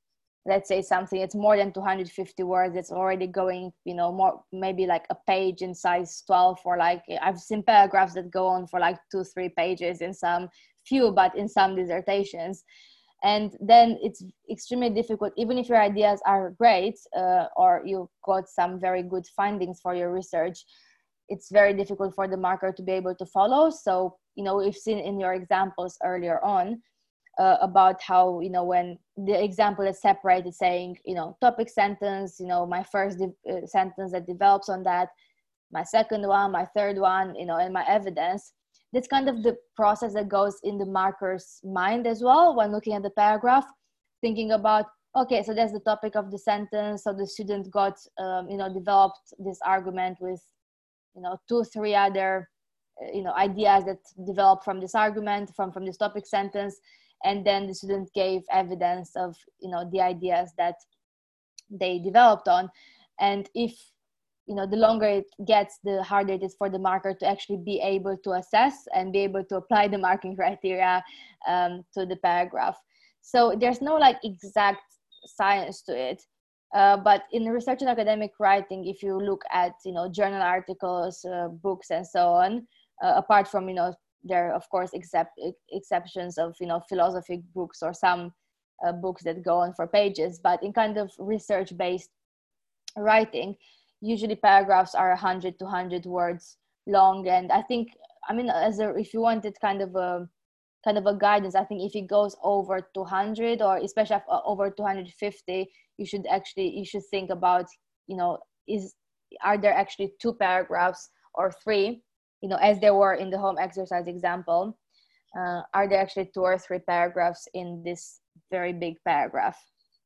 let's say something, it's more than 250 words, it's already going, you know, more, maybe like a page in size 12, or like, I've seen paragraphs that go on for like 2-3 pages in some few, but in some dissertations. And then it's extremely difficult, even if your ideas are great, or you got some very good findings for your research, it's very difficult for the marker to be able to follow. So, you know, we've seen in your examples earlier on about how, you know, when the example is separated, saying, you know, topic sentence, you know, my first sentence that develops on that, my second one, my third one, you know, and my evidence. That's kind of the process that goes in the marker's mind as well when looking at the paragraph, thinking about, okay, so that's the topic of the sentence. So the student got, you know, developed this argument with, you know, 2-3 other, you know, ideas that developed from this argument, from this topic sentence. And then the student gave evidence of, you know, the ideas that they developed on. And if, you know, the longer it gets, the harder it is for the marker to actually be able to assess and be able to apply the marking criteria to the paragraph. So there's no like exact science to it. But in research and academic writing, if you look at, you know, journal articles, books, and so on, apart from, you know, there are of course exceptions of, you know, philosophy books or some books that go on for pages, but in kind of research-based writing, usually paragraphs are 100 to 100 words long. And I think, I mean, if you wanted kind of a guidance, I think if it goes over 200, or especially over 250, you should think about, you know, are there actually 2 paragraphs or 3, you know, as there were in the home exercise example, are there actually 2 or 3 paragraphs in this very big paragraph?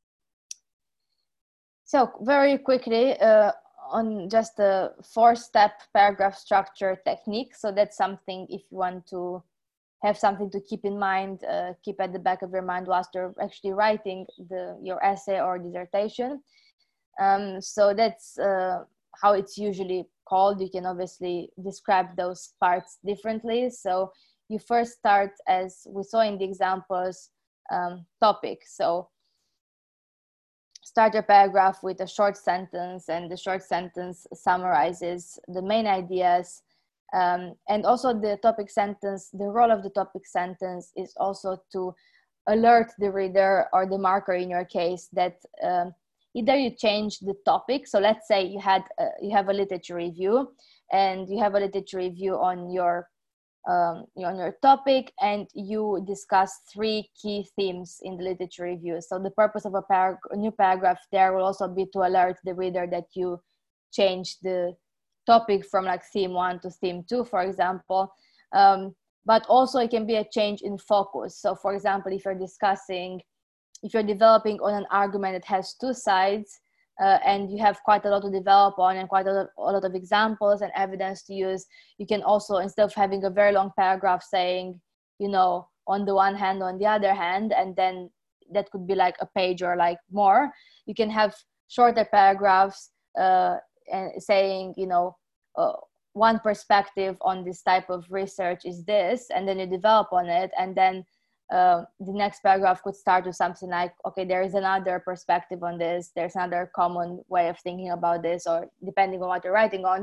So very quickly, on just the 4-step paragraph structure technique. So that's something, if you want to have something to keep in mind, keep at the back of your mind whilst you're actually writing your essay or dissertation. So that's how it's usually called. You can obviously describe those parts differently. So you first start, as we saw in the examples, topic. So start your paragraph with a short sentence, and the short sentence summarizes the main ideas. And also the topic sentence, the role of the topic sentence is also to alert the reader, or the marker in your case, that either you change the topic. So let's say you have a literature review, and you have a literature review on your topic, and you discuss 3 key themes in the literature review. So the purpose of a new paragraph there will also be to alert the reader that you change the topic from like theme 1 to theme 2, for example. But also it can be a change in focus. So for example, if you're developing on an argument that has 2 sides, and you have quite a lot to develop on, and quite a lot of examples and evidence to use, you can also, instead of having a very long paragraph saying, you know, on the one hand, on the other hand, and then that could be like a page or like more, you can have shorter paragraphs and saying, you know, one perspective on this type of research is this, and then you develop on it, and then the next paragraph could start with something like, okay, there is another perspective on this, there's another common way of thinking about this, or depending on what you're writing on.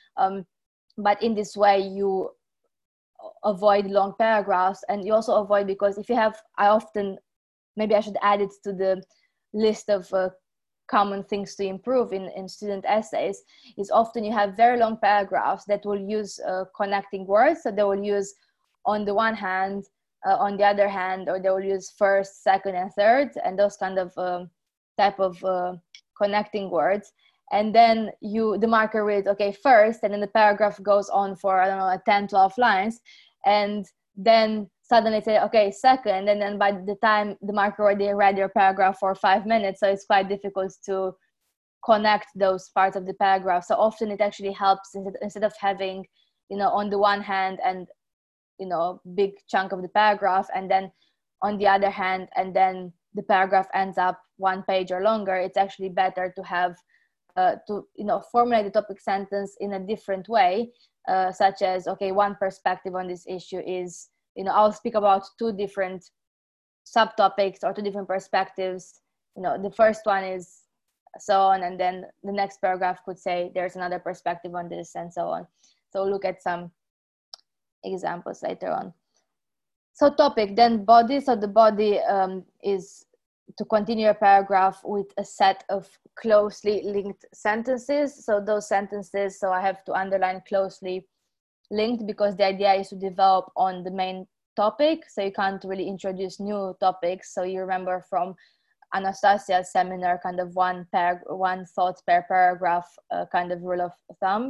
But in this way, you avoid long paragraphs, and you also avoid, because if you have, maybe I should add it to the list of common things to improve in student essays, is often you have very long paragraphs that will use connecting words. So they will use on the one hand, on the other hand, or they will use first, second, and third, and those kind of type of connecting words. And then the marker reads, okay, first, and then the paragraph goes on for, I don't know, 10, 12 lines. And then suddenly say, okay, second, and then by the time the marker already read your paragraph for 5 minutes, so it's quite difficult to connect those parts of the paragraph. So often it actually helps, instead of having, you know, on the one hand and, you know, big chunk of the paragraph, and then on the other hand, and then the paragraph ends up 1 page or longer, it's actually better to have formulate the topic sentence in a different way, such as, okay, one perspective on this issue is, you know, I'll speak about 2 different subtopics or 2 different perspectives the first one is so on, and then the next paragraph could say there's another perspective on this, and so on. So look at some examples later on. So topic, then body. So the body is to continue a paragraph with a set of closely linked sentences. So those sentences, so I have to underline closely linked, because the idea is to develop on the main topic. So you can't really introduce new topics. So you remember from Anastasia's seminar, kind of one thought per paragraph kind of rule of thumb.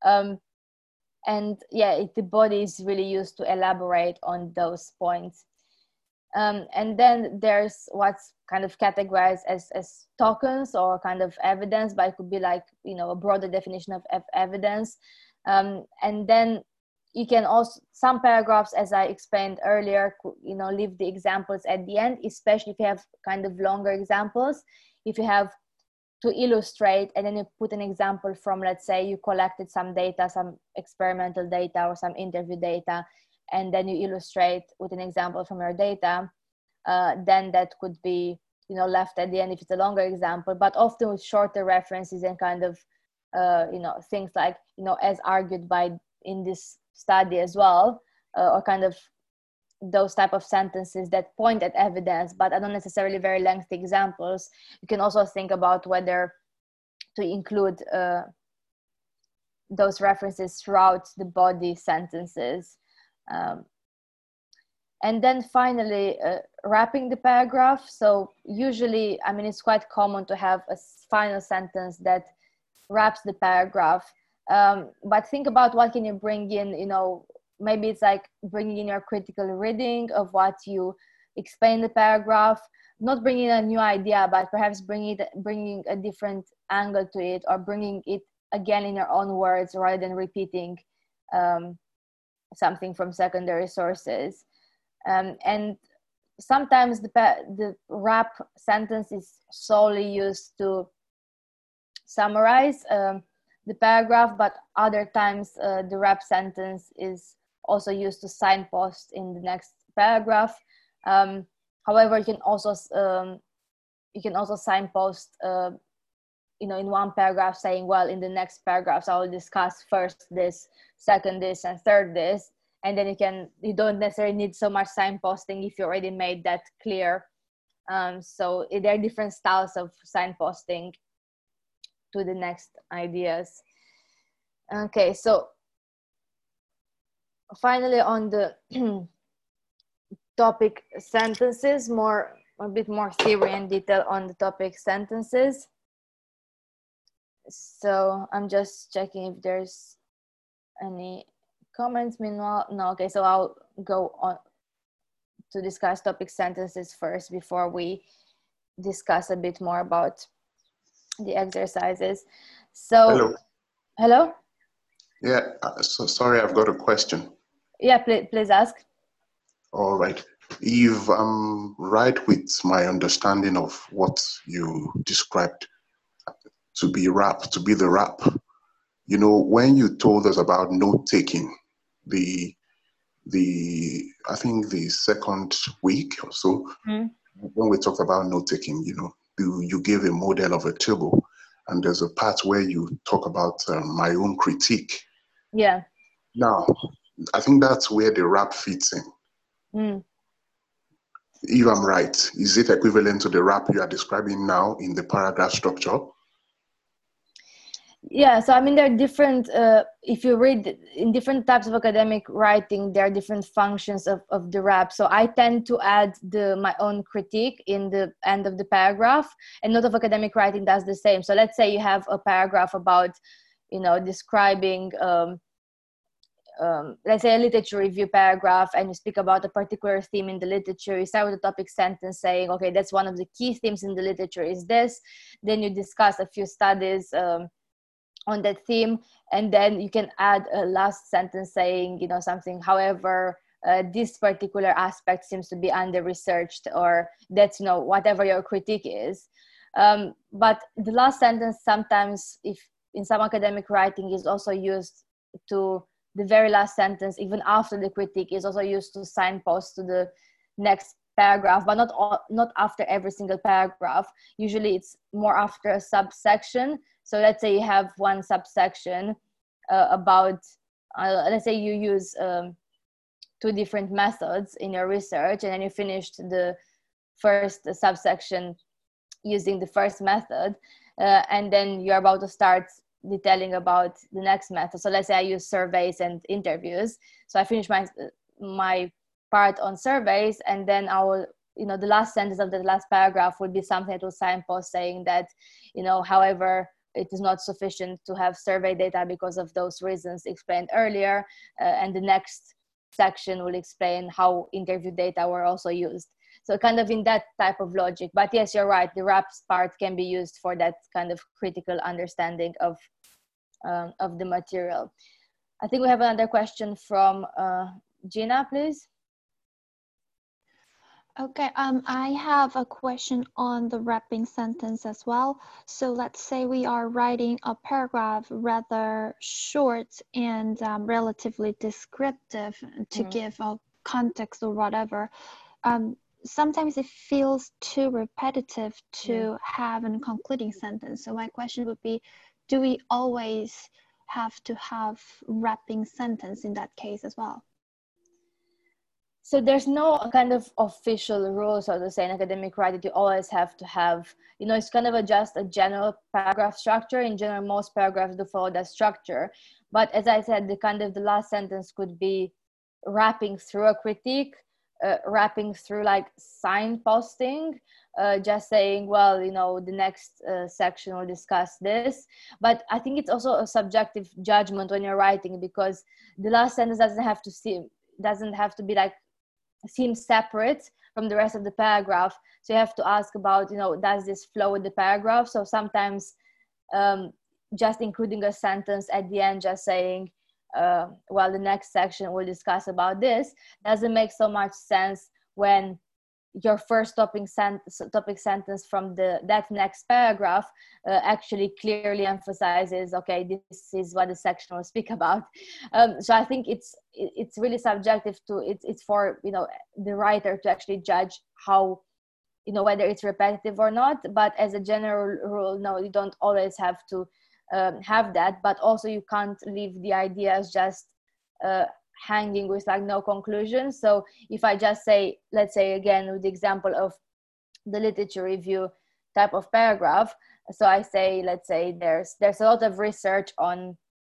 And yeah, the body is really used to elaborate on those points. And then there's what's kind of categorized as tokens or kind of evidence, but it could be like, a broader definition of evidence. And then you can also, some paragraphs, as I explained earlier, leave the examples at the end, especially if you have kind of longer examples. If you have to illustrate and then you put an example from, let's say you collected some data, some experimental data or some interview data, and then you illustrate with an example from your data, then that could be, left at the end if it's a longer example. But often with shorter references and kind of, things like, as argued by in this study as well, or kind of those type of sentences that point at evidence, but are not necessarily very lengthy examples. You can also think about whether to include those references throughout the body sentences. And then finally, wrapping the paragraph. So usually, it's quite common to have a final sentence that wraps the paragraph. But think about what can you bring in, maybe it's like bringing in your critical reading of what you explain in the paragraph, not bringing a new idea, but perhaps bringing a different angle to it, or bringing it again in your own words rather than repeating something from secondary sources. And sometimes the wrap sentence is solely used to summarize the paragraph, but other times the wrap sentence is also used to signpost in the next paragraph. However, you can also signpost, in one paragraph saying, well, in the next paragraphs I will discuss first this, second this, and third this, and then you don't necessarily need so much signposting if you already made that clear. So there are different styles of signposting to the next ideas. Okay, so finally on the topic sentences, a bit more theory and detail on the topic sentences. So I'm just checking if there's any comments meanwhile. No, okay, so I'll go on to discuss topic sentences first before we discuss a bit more about the exercises. So hello? Yeah, so sorry, I've got a question. Yeah, please ask. All right. If I'm right with my understanding of what you described to be the wrap, when you told us about note-taking, I think the second week or so, when we talked about note-taking, you gave a model of a table, and there's a part where you talk about my own critique. Yeah. Now, I think that's where the wrap fits in. If I'm right, is it equivalent to the wrap you are describing now in the paragraph structure? Yeah, so there are different, if you read in different types of academic writing, there are different functions of the wrap. So I tend to add my own critique in the end of the paragraph, and a lot of academic writing does the same. So let's say you have a paragraph about, describing, let's say a literature review paragraph, and you speak about a particular theme in the literature. You start with a topic sentence saying, okay, that's one of the key themes in the literature is this. Then you discuss a few studies on that theme, and then you can add a last sentence saying, something, however, this particular aspect seems to be under-researched, or that's, whatever your critique is. But the last sentence sometimes, if in some academic writing, is also used to, the very last sentence, even after the critique, is also used to signpost to the next paragraph, but not after every single paragraph. Usually it's more after a subsection. So let's say you have one subsection about, let's say you use 2 different methods in your research, and then you finished the first subsection using the first method, and then you're about to start detailing about the next method. So let's say I use surveys and interviews. So I finish my part on surveys, and then I will, the last sentence of the last paragraph would be something that will signpost saying that, however, it is not sufficient to have survey data because of those reasons explained earlier, and the next section will explain how interview data were also used. So kind of in that type of logic. But yes, you're right, the wraps part can be used for that kind of critical understanding of the material. I think we have another question from Gina, please. Okay, I have a question on the wrapping sentence as well. So let's say we are writing a paragraph rather short and relatively descriptive to give a context or whatever. Sometimes it feels too repetitive to have a concluding sentence. So my question would be, do we always have to have wrapping sentence in that case as well? So there's no kind of official rule, so to say, in academic writing, you always have to have, it's kind of just a general paragraph structure. In general, most paragraphs do follow that structure. But as I said, the last sentence could be wrapping through a critique, wrapping through like signposting, just saying, well, the next section will discuss this. But I think it's also a subjective judgment when you're writing, because the last sentence doesn't have to be like, seems separate from the rest of the paragraph. So you have to ask about, does this flow with the paragraph? So sometimes just including a sentence at the end, just saying, well, the next section will discuss about this, doesn't make so much sense when your first topic sentence from that next paragraph actually clearly emphasizes, okay, this is what the section will speak about. So I think it's really subjective to it's for the writer to actually judge how, whether it's repetitive or not. But as a general rule, no, you don't always have to have that, but also you can't leave the ideas just hanging with like no conclusion. So if I just say, let's say again with the example of the literature review type of paragraph, so I say, let's say there's a lot of research on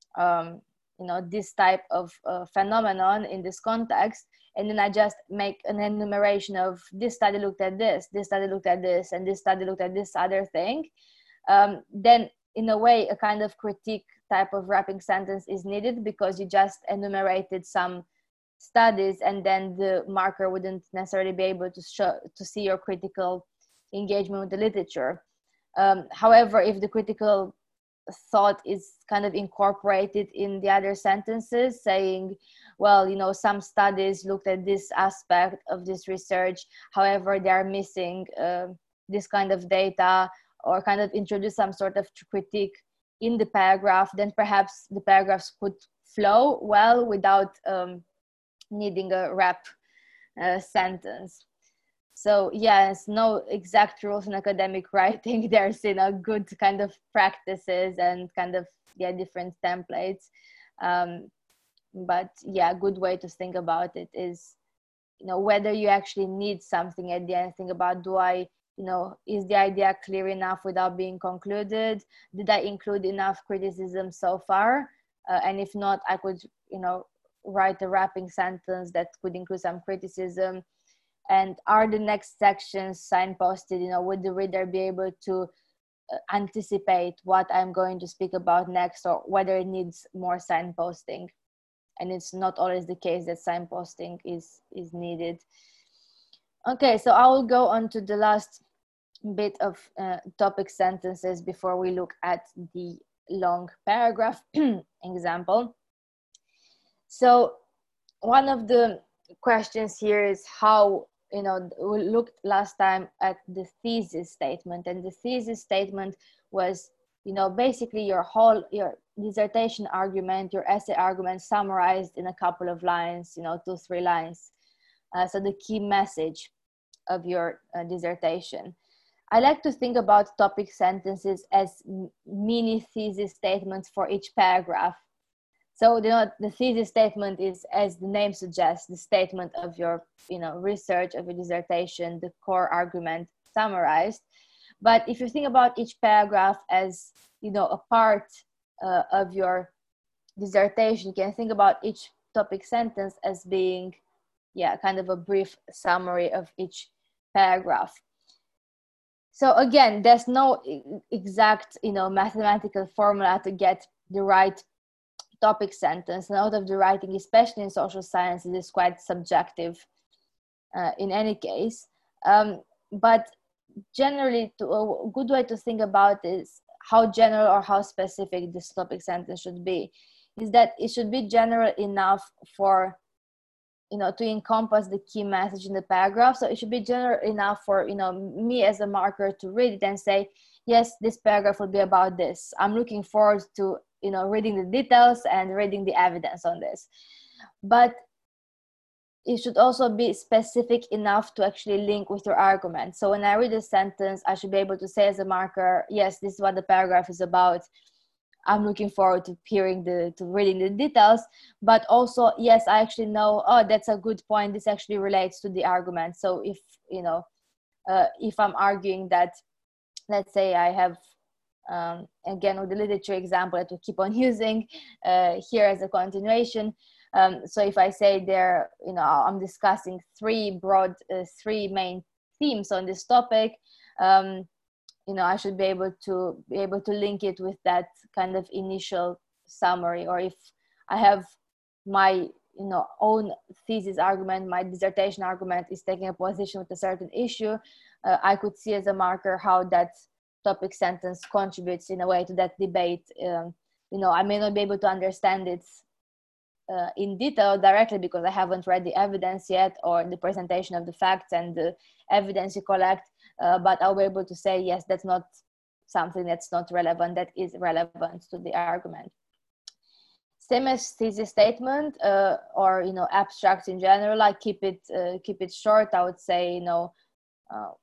this type of phenomenon in this context, and then I just make an enumeration of this study looked at this study looked at this, and this study looked at this other thing, then in a way a kind of critique type of wrapping sentence is needed, because you just enumerated some studies, and then the marker wouldn't necessarily be able to see your critical engagement with the literature. However, if the critical thought is kind of incorporated in the other sentences, saying, well, some studies looked at this aspect of this research, however, they are missing this kind of data, or kind of introduce some sort of critique in the paragraph, then perhaps the paragraphs could flow well without needing a wrap sentence. So yes, no exact rules in academic writing. There's good kind of practices and kind of different templates. But yeah, a good way to think about it is, whether you actually need something at the end. Think about, is the idea clear enough without being concluded? Did I include enough criticism so far? And if not, I could, write a wrapping sentence that could include some criticism. And are the next sections signposted? Would the reader be able to anticipate what I'm going to speak about next, or whether it needs more signposting? And it's not always the case that signposting is needed. Okay, so I will go on to the last bit of topic sentences before we look at the long paragraph example. So one of the questions here is how, we looked last time at the thesis statement, and the thesis statement was, basically your dissertation argument, your essay argument summarized in a couple of lines, 2-3 lines. So the key message. of your dissertation. I like to think about topic sentences as mini thesis statements for each paragraph. So the thesis statement is, as the name suggests, the statement of your research, of your dissertation, the core argument summarized. But if you think about each paragraph as a part of your dissertation, you can think about each topic sentence as being kind of a brief summary of each paragraph. So again, there's no exact mathematical formula to get the right topic sentence. And out of the writing, especially in social sciences, is quite subjective in any case. But generally, a good way to think about is how general or how specific this topic sentence should be. Is that it should be general enough for to encompass the key message in the paragraph. So it should be general enough for me as a marker to read it and say, yes, this paragraph will be about this. I'm looking forward to reading the details and reading the evidence on this. But it should also be specific enough to actually link with your argument. So when I read a sentence, I should be able to say as a marker, yes, this is what the paragraph is about. I'm looking forward to reading the details, but also, yes, I actually know, oh, that's a good point. This actually relates to the argument. So if, if I'm arguing that, let's say I have, again, with the literature example that we keep on using here as a continuation. So if I say there, I'm discussing three main themes on this topic, I should be able to link it with that kind of initial summary. Or if I have my own thesis argument, my dissertation argument is taking a position with a certain issue, I could see as a marker how that topic sentence contributes in a way to that debate. I may not be able to understand it in detail directly because I haven't read the evidence yet, or the presentation of the facts and the evidence you collect, but I'll be able to say, yes, that's not something that's not relevant, that is relevant to the argument. Same as thesis statement or abstracts in general. I keep it short. I would say a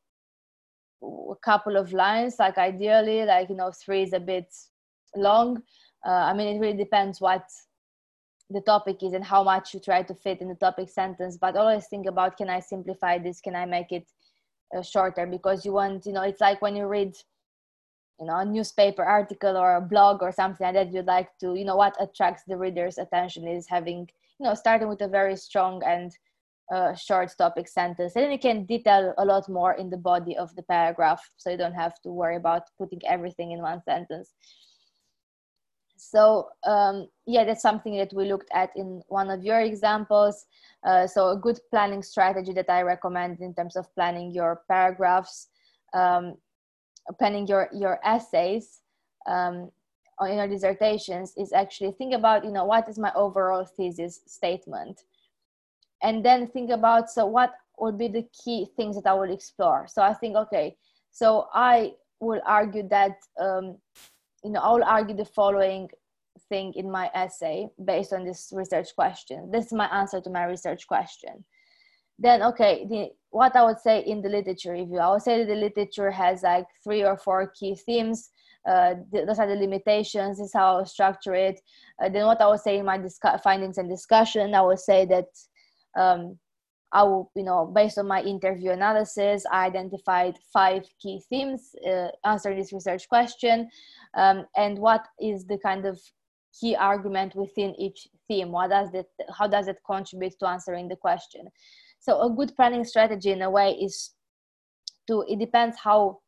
couple of lines, like ideally, 3 is a bit long. I mean, it really depends what the topic is and how much you try to fit in the topic sentence, but always think about, can I simplify this? Can I make it shorter? Because you want, it's like when you read, a newspaper article or a blog or something like that, you'd like to, what attracts the reader's attention is having, starting with a very strong and short topic sentence. And then you can detail a lot more in the body of the paragraph, so you don't have to worry about putting everything in one sentence. So that's something that we looked at in one of your examples. So a good planning strategy that I recommend in terms of planning your paragraphs, planning your essays in your dissertations, is actually think about, what is my overall thesis statement? And then think about, so what would be the key things that I will explore? So I think, okay, so I will argue that, I will argue the following thing in my essay based on this research question. This is my answer to my research question. Then, okay, what I would say in the literature review, I would say that the literature has 3 or 4 key themes. Those are the limitations. This is how I'll structure it. Then what I would say in my findings and discussion, I would say that I will, based on my interview analysis, I identified 5 key themes answering this research question. And what is the kind of key argument within each theme? How does it contribute to answering the question? So a good planning strategy in a way is it depends how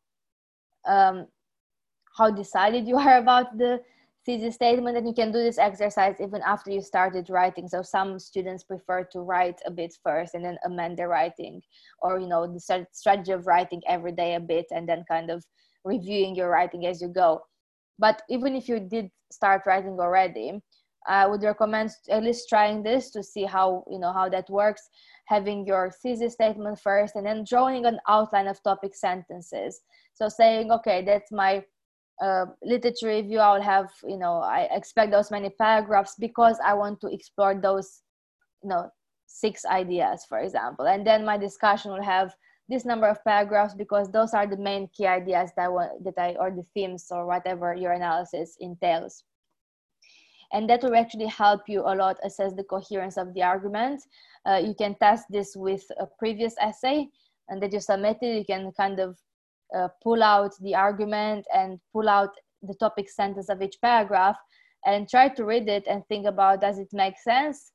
decided you are about the thesis statement, and you can do this exercise even after you started writing. So some students prefer to write a bit first and then amend their writing, or the strategy of writing every day a bit and then kind of reviewing your writing as you go. But even if you did start writing already, I would recommend at least trying this to see how that works, having your thesis statement first and then drawing an outline of topic sentences. So saying, okay, that's my literature review. I will have, I expect those many paragraphs because I want to explore those, 6 ideas, for example. And then my discussion will have this number of paragraphs because those are the main key ideas or the themes or whatever your analysis entails. And that will actually help you a lot assess the coherence of the argument. You can test this with a previous essay and that you submitted. You can kind of pull out the argument and pull out the topic sentence of each paragraph and try to read it and think about, does it make sense?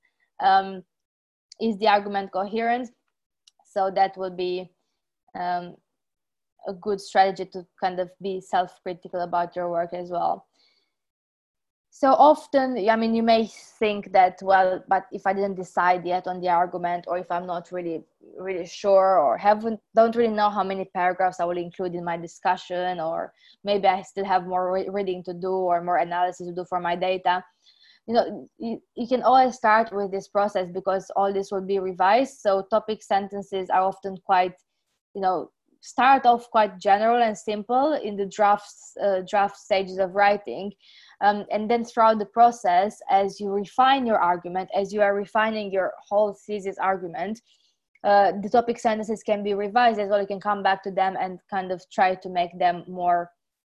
Is the argument coherent? So that will be a good strategy to kind of be self-critical about your work as well. So often, I mean, you may think that, well, but if I didn't decide yet on the argument, or if I'm not really sure, or don't really know how many paragraphs I will include in my discussion, or maybe I still have more reading to do or more analysis to do for my data. You know, you can always start with this process because all this will be revised. So topic sentences are often quite, you know, start off quite general and simple in the draft stages of writing. And then throughout the process, as you refine your argument, as you are refining your whole thesis argument, the topic sentences can be revised as well. You can come back to them and kind of try to make them more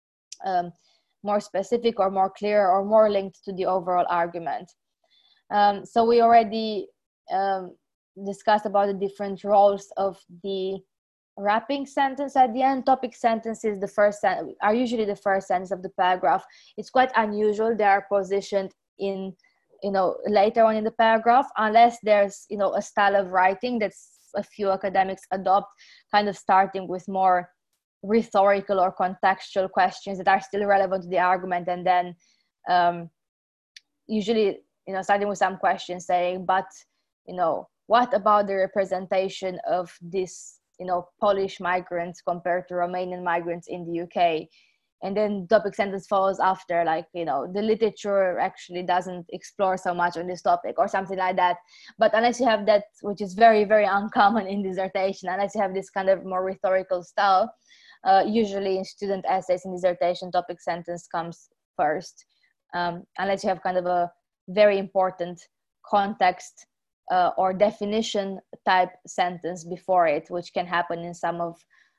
specific or more clear or more linked to the overall argument. So we already discussed about the different roles of the wrapping sentence at the end. Topic sentences are usually the first sentence of the paragraph. It's quite unusual they are positioned in, you know, later on in the paragraph, unless there's, you know, a style of writing that's a few academics adopt, kind of starting with more rhetorical or contextual questions that are still relevant to the argument, and then usually, you know, starting with some questions saying, but, you know, what about the representation of this, you know, Polish migrants compared to Romanian migrants in the UK? And then topic sentence follows after, like, you know, the literature actually doesn't explore so much on this topic or something like that. But unless you have that, which is very, very uncommon in dissertation, unless you have this kind of more rhetorical style, usually in student essays and dissertation, topic sentence comes first, unless you have kind of a very important context or definition type sentence before it, which can happen in some of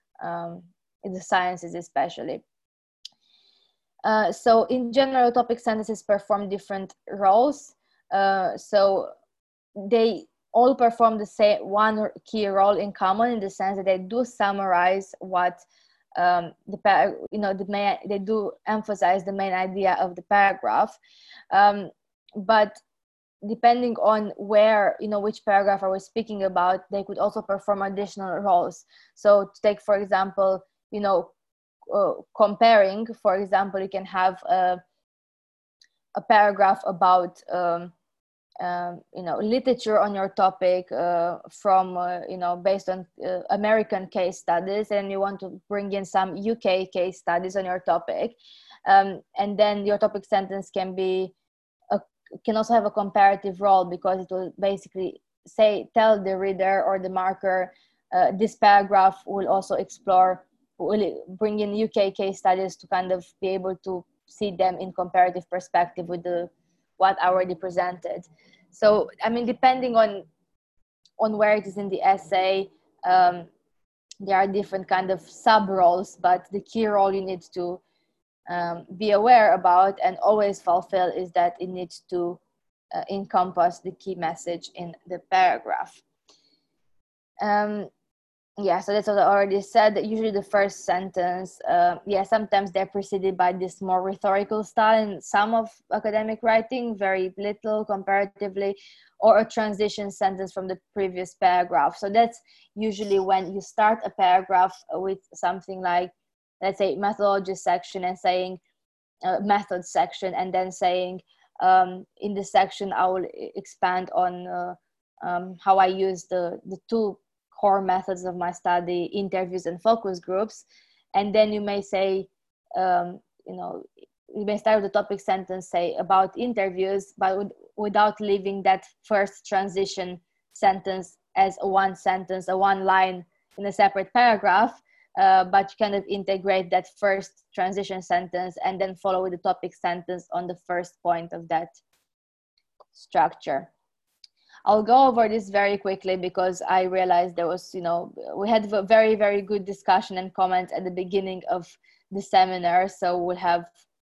in the sciences especially. So in general, topic sentences perform different roles. So they all perform the same one key role in common, in the sense that they do summarize what they do emphasize the main idea of the paragraph, but depending on where, you know, which paragraph are we speaking about, they could also perform additional roles. So to take, for example, you know, comparing, for example, you can have a paragraph about you know, literature on your topic from you know, based on American case studies, and you want to bring in some UK case studies on your topic, and then your topic sentence can also have a comparative role, because it will basically tell the reader or the marker this paragraph will also will bring in UK case studies to kind of be able to see them in comparative perspective with what I already presented. So, I mean, depending on where it is in the essay, there are different kind of sub roles, but the key role you need to be aware about and always fulfill is that it needs to encompass the key message in the paragraph. Yeah, so that's what I already said. That usually the first sentence, sometimes they're preceded by this more rhetorical style in some of academic writing, very little comparatively, or a transition sentence from the previous paragraph. So that's usually when you start a paragraph with something like, let's say, methodology section, and saying method section, and then saying in this section I will expand on how I use the two core methods of my study, interviews and focus groups. And then you may say, you may start with the topic sentence, say, about interviews, but without leaving that first transition sentence as a one sentence, a one line in a separate paragraph, but you kind of integrate that first transition sentence and then follow with the topic sentence on the first point of that structure. I'll go over this very quickly because I realized there was, we had a very, very good discussion and comments at the beginning of the seminar. So we'll have,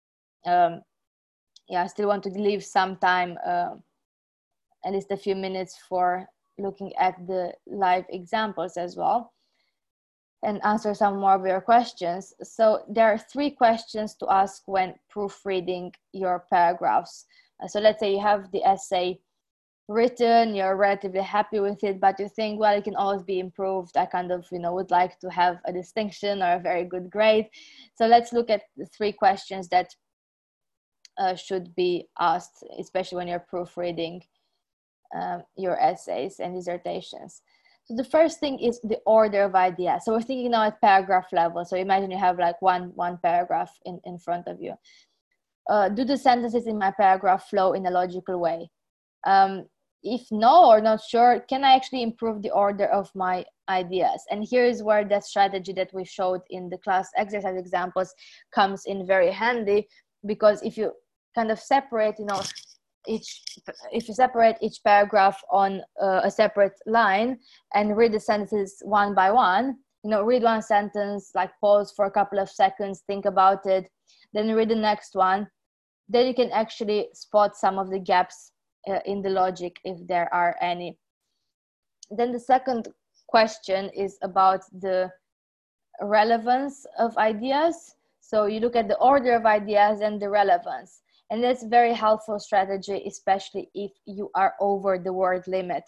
I still want to leave some time, at least a few minutes for looking at the live examples as well and answer some more of your questions. So there are 3 questions to ask when proofreading your paragraphs. So let's say you have the essay written, you're relatively happy with it, but you think, well, it can always be improved. I kind of, would like to have a distinction or a very good grade. So let's look at the 3 questions that should be asked, especially when you're proofreading your essays and dissertations. So the first thing is the order of ideas. So we're thinking now at paragraph level. So imagine you have like one paragraph in front of you. Do the sentences in my paragraph flow in a logical way? If no or not sure, can I actually improve the order of my ideas? And here's where that strategy that we showed in the class exercise examples comes in very handy, because if you kind of separate, if you separate each paragraph on a separate line and read the sentences one by one, read one sentence, like pause for a couple of seconds, think about it, then read the next one, then you can actually spot some of the gaps in the logic if there are any. Then the second question is about the relevance of ideas. So you look at the order of ideas and the relevance. And that's a very helpful strategy, especially if you are over the word limit.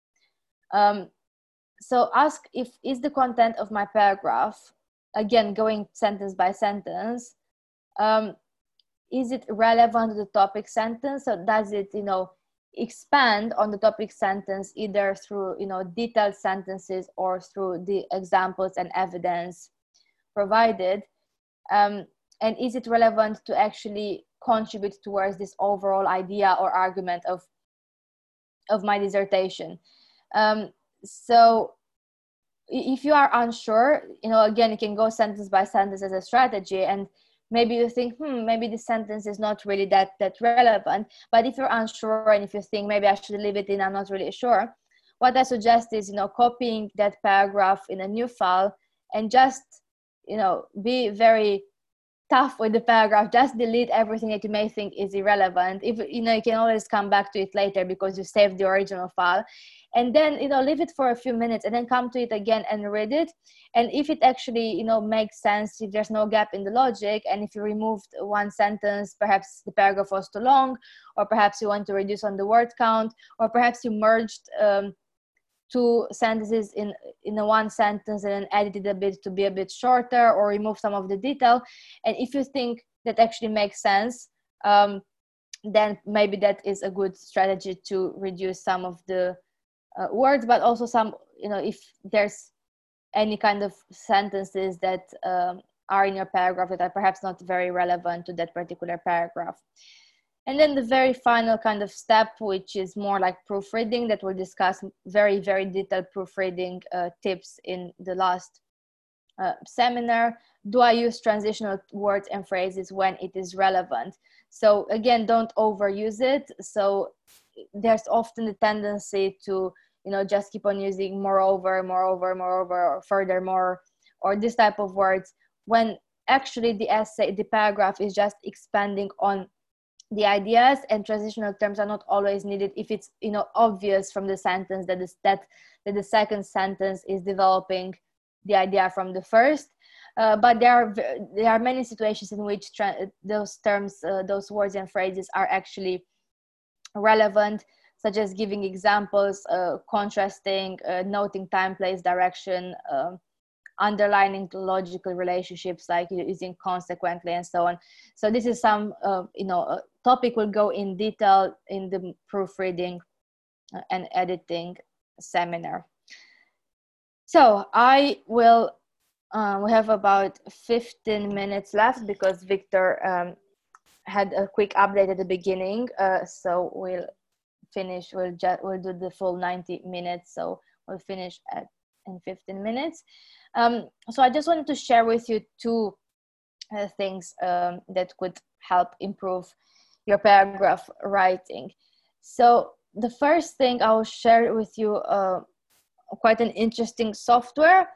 So ask is the content of my paragraph, again, going sentence by sentence, is it relevant to the topic sentence? So does it, expand on the topic sentence either through, detailed sentences or through the examples and evidence provided? And is it relevant to actually contribute towards this overall idea or argument of my dissertation? So if you are unsure, again, you can go sentence by sentence as a strategy, and maybe you think, maybe this sentence is not really that relevant. But if you're unsure and if you think maybe I should leave it in, I'm not really sure, what I suggest is, copying that paragraph in a new file and just, be very tough with the paragraph. Just delete everything that you may think is irrelevant. If, you can always come back to it later because you saved the original file. And then, leave it for a few minutes and then come to it again and read it. And if it actually, makes sense, if there's no gap in the logic, and if you removed one sentence, perhaps the paragraph was too long, or perhaps you want to reduce on the word count, or perhaps you merged 2 sentences in one sentence and then edited a bit to be a bit shorter, or remove some of the detail. And if you think that actually makes sense, then maybe that is a good strategy to reduce some of the words, but also some, if there's any kind of sentences that are in your paragraph that are perhaps not very relevant to that particular paragraph. And then the very final kind of step, which is more like proofreading, that we'll discuss very, very detailed proofreading tips in the last seminar. Do I use transitional words and phrases when it is relevant? So again, don't overuse it. So there's often the tendency to, just keep on using moreover, or furthermore, or this type of words, when actually the essay, the paragraph is just expanding on the ideas, and transitional terms are not always needed if it's, obvious from the sentence that the second sentence is developing the idea from the first. But there are many situations in which those terms, those words and phrases are actually relevant, such as giving examples, contrasting, noting time, place, direction, underlining logical relationships, like using consequently and so on. So this is some, topic will go in detail in the proofreading and editing seminar. So I will, we have about 15 minutes left because Victor had a quick update at the beginning. So we'll finish, we'll do the full 90 minutes. So we'll finish in 15 minutes. So I just wanted to share with you 2 things that could help improve your paragraph writing. So the first thing I will share with you quite an interesting software,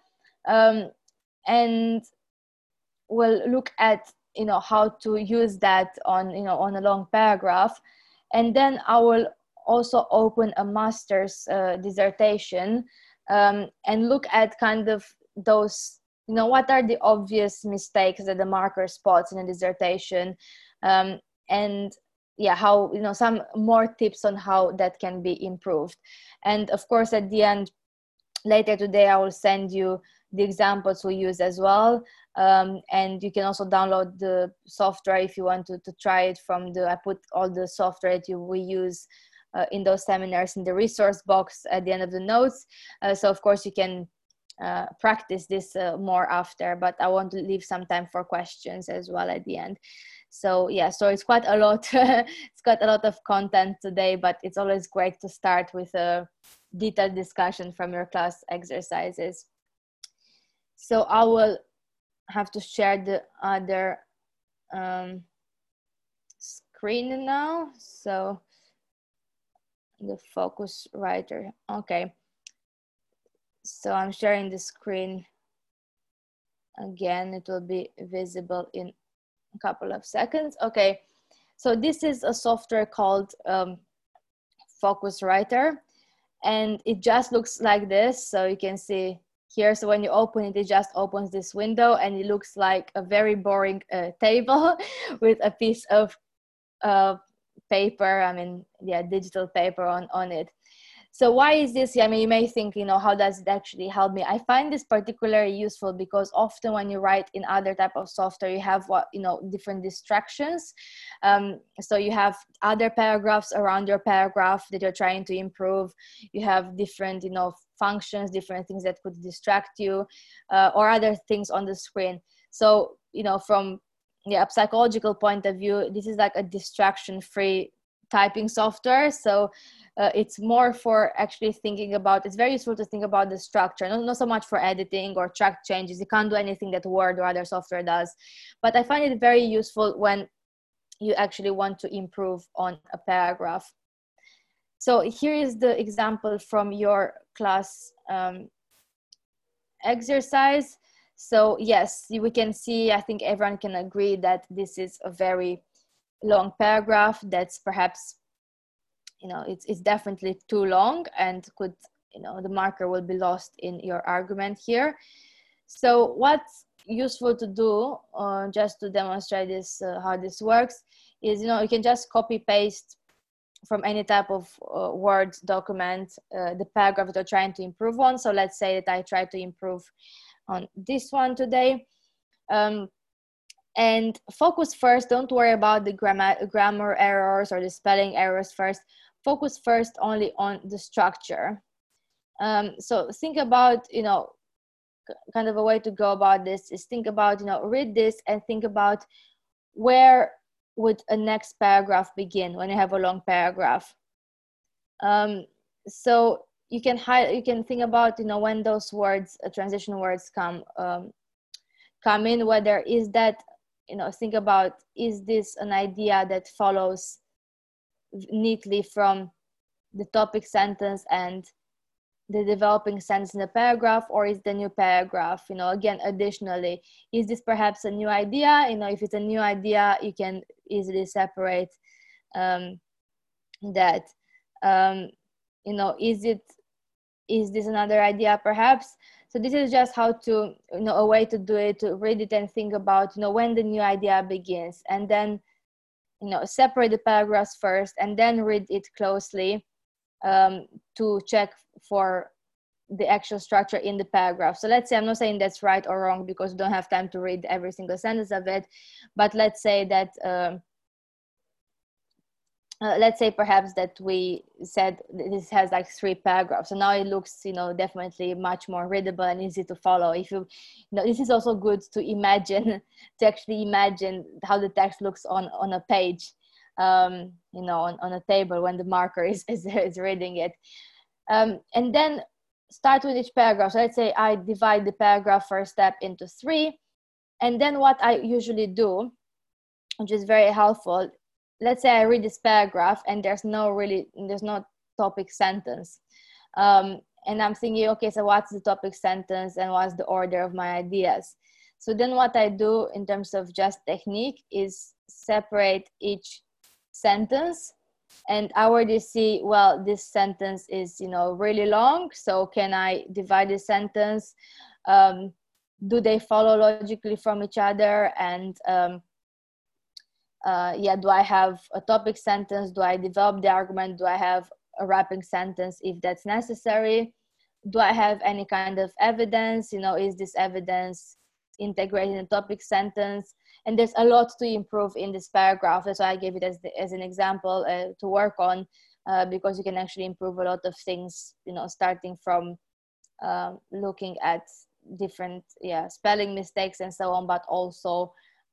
and we'll look at how to use that on on a long paragraph, and then I will also open a master's dissertation and look at kind of those, what are the obvious mistakes that the marker spots in a dissertation, and yeah, how, some more tips on how that can be improved. And of course, at the end, later today, I will send you the examples we use as well. And you can also download the software if you want to try it from I put all the software that we use in those seminars in the resource box at the end of the notes. So of course you can practice this more after, but I want to leave some time for questions as well at the end. So yeah, so it's quite a lot. It's quite a lot of content today, but it's always great to start with a detailed discussion from your class exercises. So I will have to share the other screen now. So the Focuswriter. Okay. So I'm sharing the screen again. It will be visible in a couple of seconds. Okay. So this is a software called Focuswriter, and it just looks like this. So you can see here, so when you open it, it just opens this window and it looks like a very boring table with a piece of paper, digital paper on it. So why is this? I mean, you may think, how does it actually help me? I find this particularly useful because often when you write in other type of software, you have different distractions. So you have other paragraphs around your paragraph that you're trying to improve. You have different, functions, different things that could distract you, or other things on the screen. So, from a psychological point of view, this is like a distraction-free typing software. So it's more for actually thinking about, it's very useful to think about the structure, not so much for editing or track changes. You can't do anything that Word or other software does. But I find it very useful when you actually want to improve on a paragraph. So here is the example from your class exercise. So yes, we can see, I think everyone can agree that this is a very long paragraph that's perhaps, it's definitely too long and could, the marker will be lost in your argument here. So what's useful to do, just to demonstrate this, how this works, is, you can just copy paste from any type of Word document the paragraph that you're trying to improve on. So let's say that I try to improve on this one today. And focus first, don't worry about the grammar errors or the spelling errors first. Focus first only on the structure. So think about, kind of a way to go about this is think about, read this and think about where would a next paragraph begin when you have a long paragraph. So you can think about, when those words, transition words come in, whether is that, think about, is this an idea that follows neatly from the topic sentence and the developing sentence in the paragraph, or is the new paragraph, again, additionally, is this perhaps a new idea? If it's a new idea, you can easily separate that. Is this another idea perhaps? So this is just how to, a way to do it, to read it and think about, when the new idea begins, and then, separate the paragraphs first and then read it closely to check for the actual structure in the paragraph. So let's say, I'm not saying that's right or wrong because we don't have time to read every single sentence of it, but let's say that, let's say perhaps that we said this has like 3 paragraphs. So now it looks, definitely much more readable and easy to follow. If this is also good to imagine, to actually imagine how the text looks on a page, on a table when the marker is reading it. And then start with each paragraph. So let's say I divide the paragraph first step into 3. And then what I usually do, which is very helpful, let's say I read this paragraph and there's not topic sentence. And I'm thinking, okay, so what's the topic sentence and what's the order of my ideas? So then what I do in terms of just technique is separate each sentence. And I already see, well, this sentence is, really long. So can I divide the sentence? Do they follow logically from each other? And do I have a topic sentence? Do I develop the argument? Do I have a wrapping sentence if that's necessary? Do I have any kind of evidence? Is this evidence integrated in a topic sentence? And there's a lot to improve in this paragraph. That's why I gave it as an example to work on, because you can actually improve a lot of things, starting from looking at different spelling mistakes and so on, but also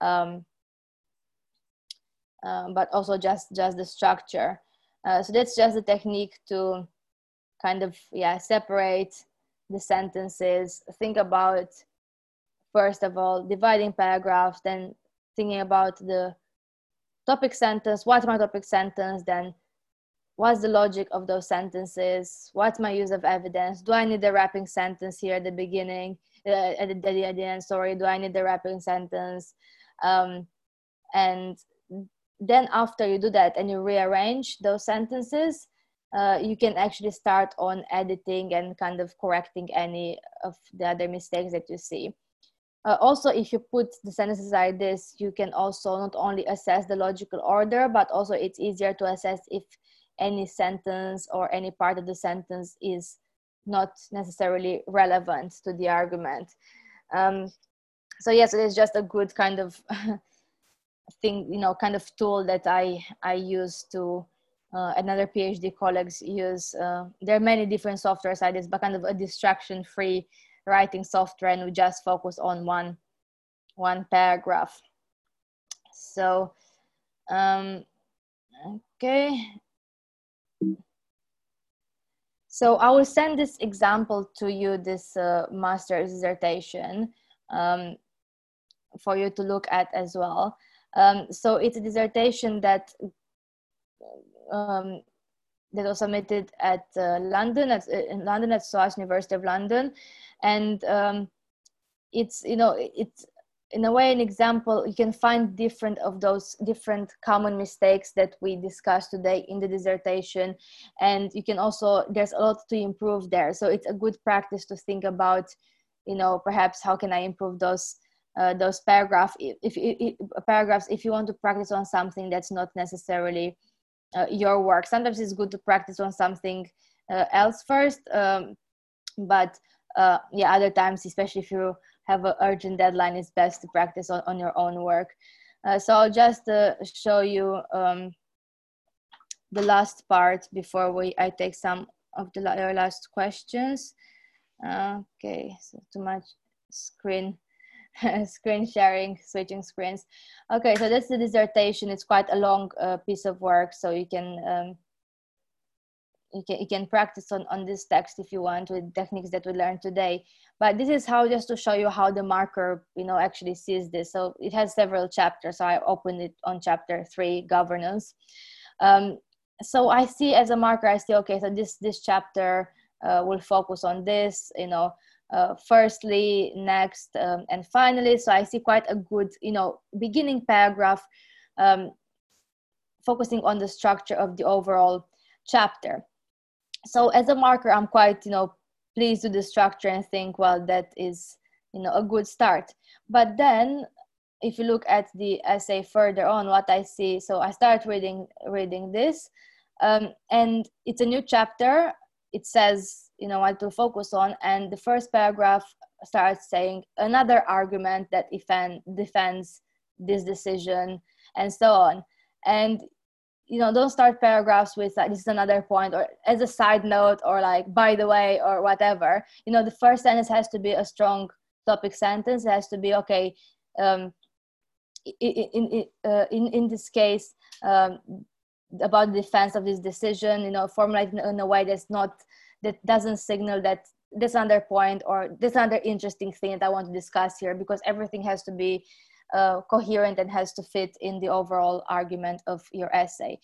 just the structure. So that's just the technique to kind of separate the sentences. Think about, first of all, dividing paragraphs, then thinking about the topic sentence. What's my topic sentence? Then what's the logic of those sentences? What's my use of evidence? Do I need the wrapping sentence here at the beginning, at the end, sorry, do I need the wrapping sentence? And then after you do that and you rearrange those sentences, you can actually start on editing and kind of correcting any of the other mistakes that you see. Also, if you put the sentences like this, you can also not only assess the logical order, but also it's easier to assess if any sentence or any part of the sentence is not necessarily relevant to the argument. So yes, it is just a good kind of thing, kind of tool that I use to, another PhD colleagues use. There are many different softwares like this, but kind of a distraction-free writing software, and we just focus on one paragraph. So, okay. So I will send this example to you, this master's dissertation, for you to look at as well. So it's a dissertation that was submitted at London, at SOAS, University of London, and it's it's in a way an example. You can find different of those different common mistakes that we discussed today in the dissertation, and you can also, there's a lot to improve there. So it's a good practice to think about, perhaps how can I improve those paragraphs if you want to practice on something that's not necessarily your work. Sometimes it's good to practice on something else first, but other times, especially if you have an urgent deadline, it's best to practice on your own work. So I'll just show you the last part before I take some of your last questions. Okay, so too much screen sharing, switching screens. Okay, so that's the dissertation. It's quite a long piece of work, so you can practice on this text if you want with techniques that we learned today. But this is how, just to show you how the marker, actually sees this. So it has several chapters. So I opened it on chapter 3, governance. So I see as a marker, I see, okay, so this chapter will focus on this, firstly, next, and finally. So I see quite a good, beginning paragraph, focusing on the structure of the overall chapter. So as a marker, I'm quite, pleased with the structure and think, well, that is, a good start. But then if you look at the essay further on, what I see, so I start reading this, and it's a new chapter. It says, what to focus on. And the first paragraph starts saying another argument that defends this decision, and so on. And, don't start paragraphs with like, this is another point, or as a side note, or like, by the way, or whatever. The first sentence has to be a strong topic sentence. It has to be, okay, in this case, about the defense of this decision, formulated in a way that doesn't signal that this another point or this another interesting thing that I want to discuss here, because everything has to be coherent and has to fit in the overall argument of your essay.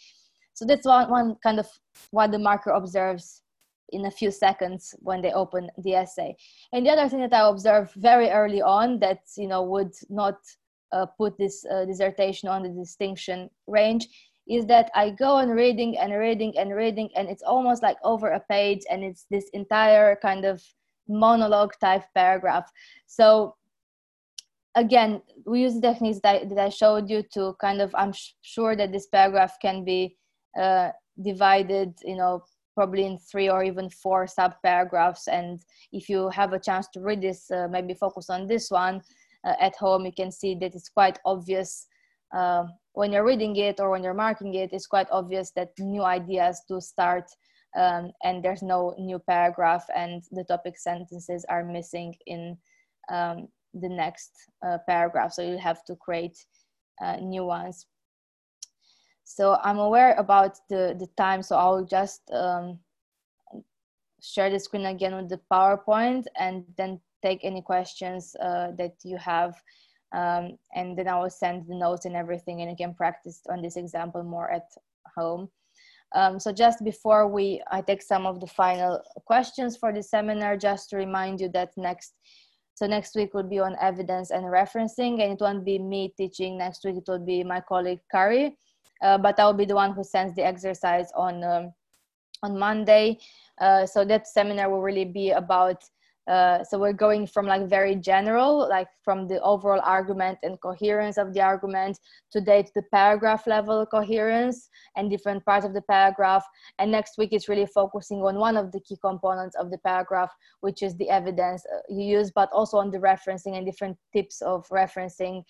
So that's one kind of what the marker observes in a few seconds when they open the essay. And the other thing that I observed very early on that, you know, would not put this dissertation on the distinction range is that I go on reading and reading and reading, and it's almost like over a page, and it's this entire kind of monologue type paragraph. So again, we use the techniques that I showed you to kind of, I'm sure that this paragraph can be divided, you know, probably in 3 or even 4 sub paragraphs. And if you have a chance to read this, maybe focus on this one at home, you can see that it's quite obvious when you're reading it or when you're marking it, it's quite obvious that new ideas do start and there's no new paragraph and the topic sentences are missing in the next paragraph. So you'll have to create new ones. So I'm aware about the time, so I'll just share the screen again with the PowerPoint and then take any questions that you have. And then I will send the notes and everything, and you can practice on this example more at home. So just before I take some of the final questions for the seminar, just to remind you that next week will be on evidence and referencing, and it won't be me teaching next week, it will be my colleague Kari, but I'll be the one who sends the exercise on Monday. So that seminar will really be about so we're going from like very general, like from the overall argument and coherence of the argument today to the paragraph level coherence and different parts of the paragraph. And next week is really focusing on one of the key components of the paragraph, which is the evidence you use, but also on the referencing and different tips of referencing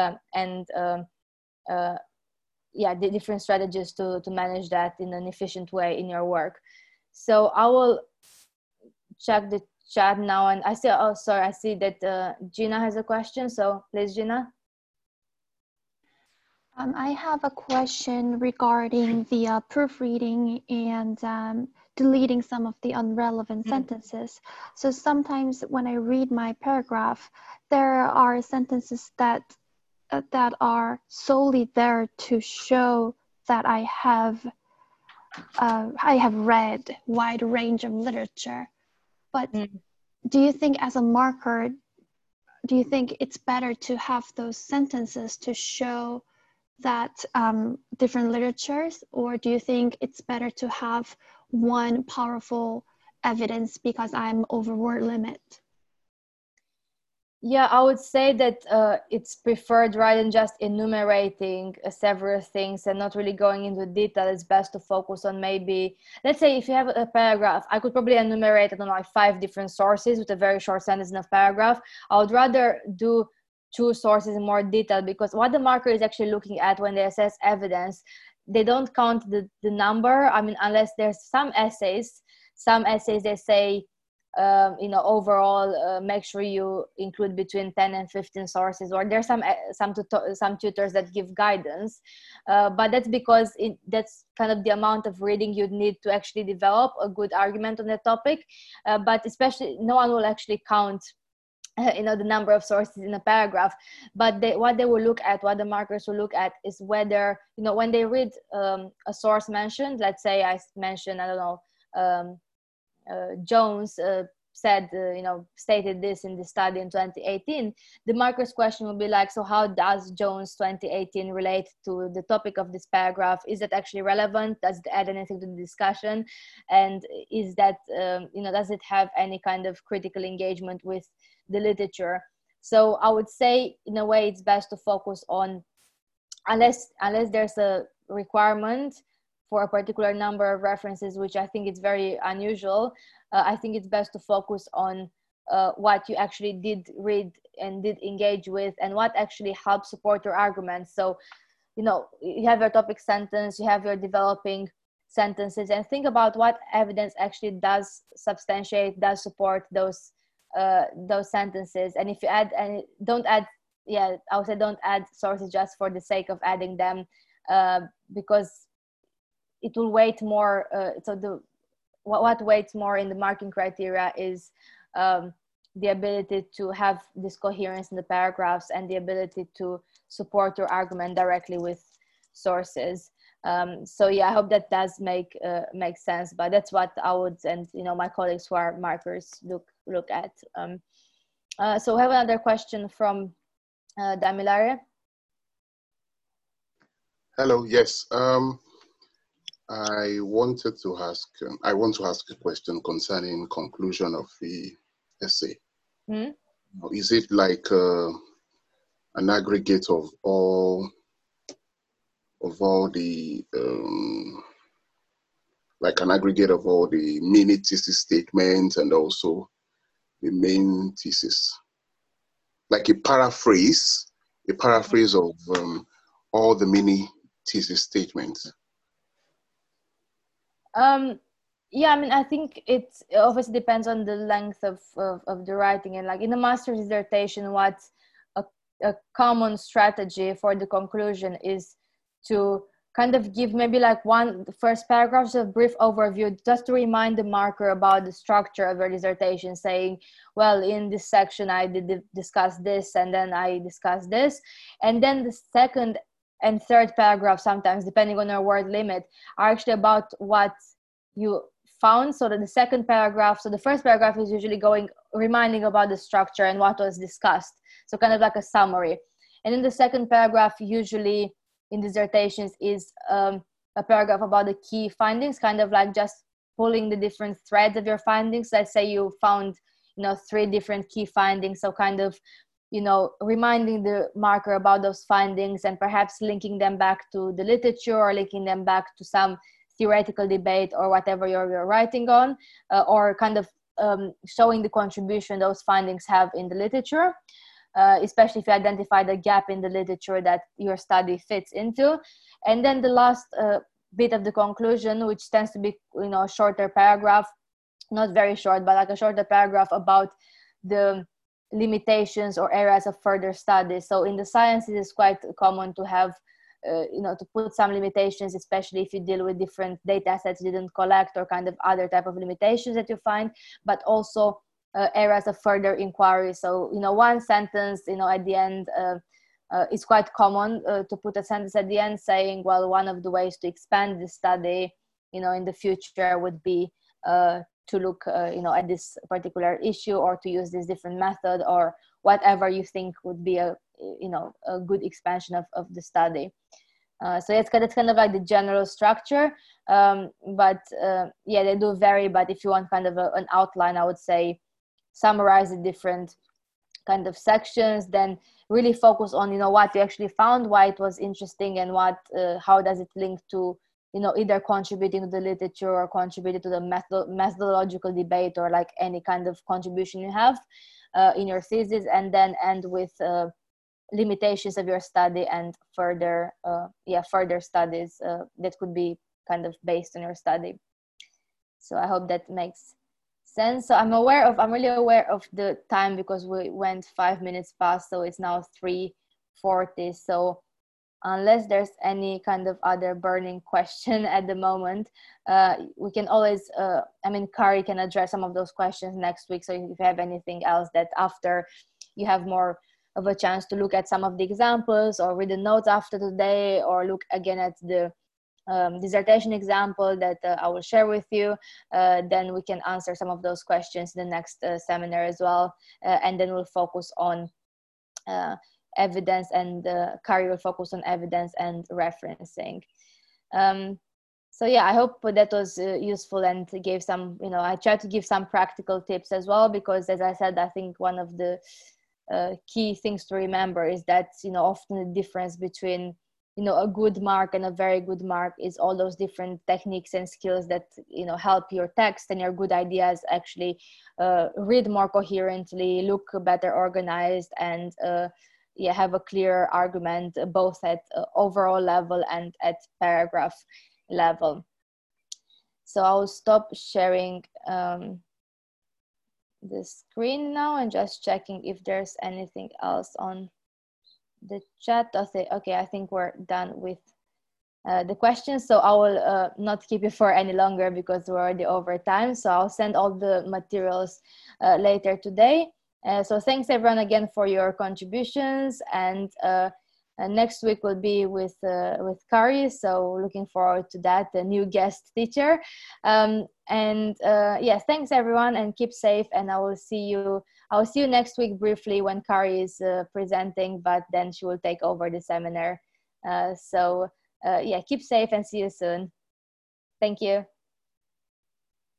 yeah, the different strategies to manage that in an efficient way in your work. So I will check the chat now, and I see, oh, sorry, I see that Gina has a question. So please, Gina. I have a question regarding the proofreading and deleting some of the irrelevant sentences. So sometimes when I read my paragraph, there are sentences that are solely there to show that I have read wide range of literature. But do you think as a marker, do you think it's better to have those sentences to show that different literatures, or do you think it's better to have one powerful evidence because I'm over word limit? Yeah, I would say that it's preferred, rather than just enumerating several things and not really going into detail. It's best to focus on, maybe, let's say if you have a paragraph, I could probably enumerate, I don't know, like 5 different sources with a very short sentence in a paragraph. I would rather do 2 sources in more detail, because what the marker is actually looking at when they assess evidence, they don't count the number. I mean, unless there's some essays they say, you know, overall, make sure you include between 10 and 15 sources, or there's some tutors that give guidance, but that's because that's kind of the amount of reading you'd need to actually develop a good argument on the topic. But especially, no one will actually count you know, the number of sources in a paragraph, but what they will look at, what the markers will look at, is whether, you know, when they read a source mentioned, let's say I mentioned, I don't know, Jones said, you know, stated this in the study in 2018, the marker's question will be like, so how does Jones 2018 relate to the topic of this paragraph? Is that actually relevant? Does it add anything to the discussion? And is that, you know, does it have any kind of critical engagement with the literature? So I would say, in a way, it's best to focus on, unless there's a requirement for a particular number of references, which I think is very unusual, I think it's best to focus on what you actually did read and did engage with, and what actually helps support your arguments. So, you know, you have your topic sentence, you have your developing sentences, and think about what evidence actually does substantiate, does support those sentences. And if you add, and don't add, yeah, I would say don't add sources just for the sake of adding them, because it will weight more. So what weights more in the marking criteria is the ability to have this coherence in the paragraphs and the ability to support your argument directly with sources. So yeah, I hope that does make sense, but that's what I would, and my colleagues who are markers look at. So we have another question from Damilare. Hello. Yes. I want to ask a question concerning conclusion of the essay. Hmm? Is it like an aggregate of all the like an aggregate of all the mini thesis statements and also the main thesis, like a paraphrase of all the mini thesis statements? Yeah, I mean, I think it obviously depends on the length of the writing, and like in a master's dissertation, what's a common strategy for the conclusion is to kind of give maybe like the first paragraph, a brief overview, just to remind the marker about the structure of your dissertation, saying, well, in this section I did discuss this, and then I discussed this, and then the second and third paragraph, sometimes depending on your word limit, are actually about what you found. So that the second paragraph, so the first paragraph is usually reminding about the structure and what was discussed, so kind of like a summary. And in the second paragraph, usually in dissertations, is a paragraph about the key findings, kind of like just pulling the different threads of your findings. Let's say you found 3 different key findings, so kind of reminding the marker about those findings, and perhaps linking them back to the literature, or linking them back to some theoretical debate or whatever you're writing on, or kind of showing the contribution those findings have in the literature, especially if you identify the gap in the literature that your study fits into. And then the last bit of the conclusion, which tends to be a shorter paragraph, not very short, but like a shorter paragraph about the limitations or areas of further study. So in the sciences, it's quite common to have to put some limitations, especially if you deal with different data sets you didn't collect, or kind of other type of limitations that you find, but also areas of further inquiry. So one sentence at the end, it's quite common to put a sentence at the end saying, well, one of the ways to expand the study in the future would be to look at this particular issue, or to use this different method, or whatever you think would be a good expansion of the study. So that's kind of like the general structure, but yeah, they do vary. But if you want kind of an outline, I would say summarize the different kind of sections, then really focus on what you actually found, why it was interesting, and how does it link to either contributing to the literature, or contributing to the methodological debate, or like any kind of contribution you have in your thesis, and then end with limitations of your study and further studies that could be kind of based on your study. So I hope that makes sense. So I'm really aware of the time, because we went 5 minutes past, so it's now 3:40. So unless there's any kind of other burning question at the moment, we can always, Kari can address some of those questions next week. So if you have anything else that after you have more of a chance to look at some of the examples, or read the notes after today, or look again at the dissertation example that I will share with you, then we can answer some of those questions in the next seminar as well. And then we'll focus on evidence, and Kari will focus on evidence and referencing. So yeah, I hope that was useful, and gave some, I tried to give some practical tips as well, because as I said, I think one of the key things to remember is that, often the difference between, a good mark and a very good mark is all those different techniques and skills that, help your text and your good ideas actually read more coherently, look better organized, and have a clear argument, both at overall level and at paragraph level. So I'll stop sharing the screen now, and just checking if there's anything else on the chat. Okay, I think we're done with the questions. So I will not keep you for any longer, because we're already over time. So I'll send all the materials later today. So thanks everyone again for your contributions, and Next week will be with Kari, so looking forward to that, the new guest teacher. Yeah, thanks everyone, and keep safe. And I will see you next week briefly when Kari is presenting, but then she will take over the seminar. Yeah, keep safe and see you soon. Thank you.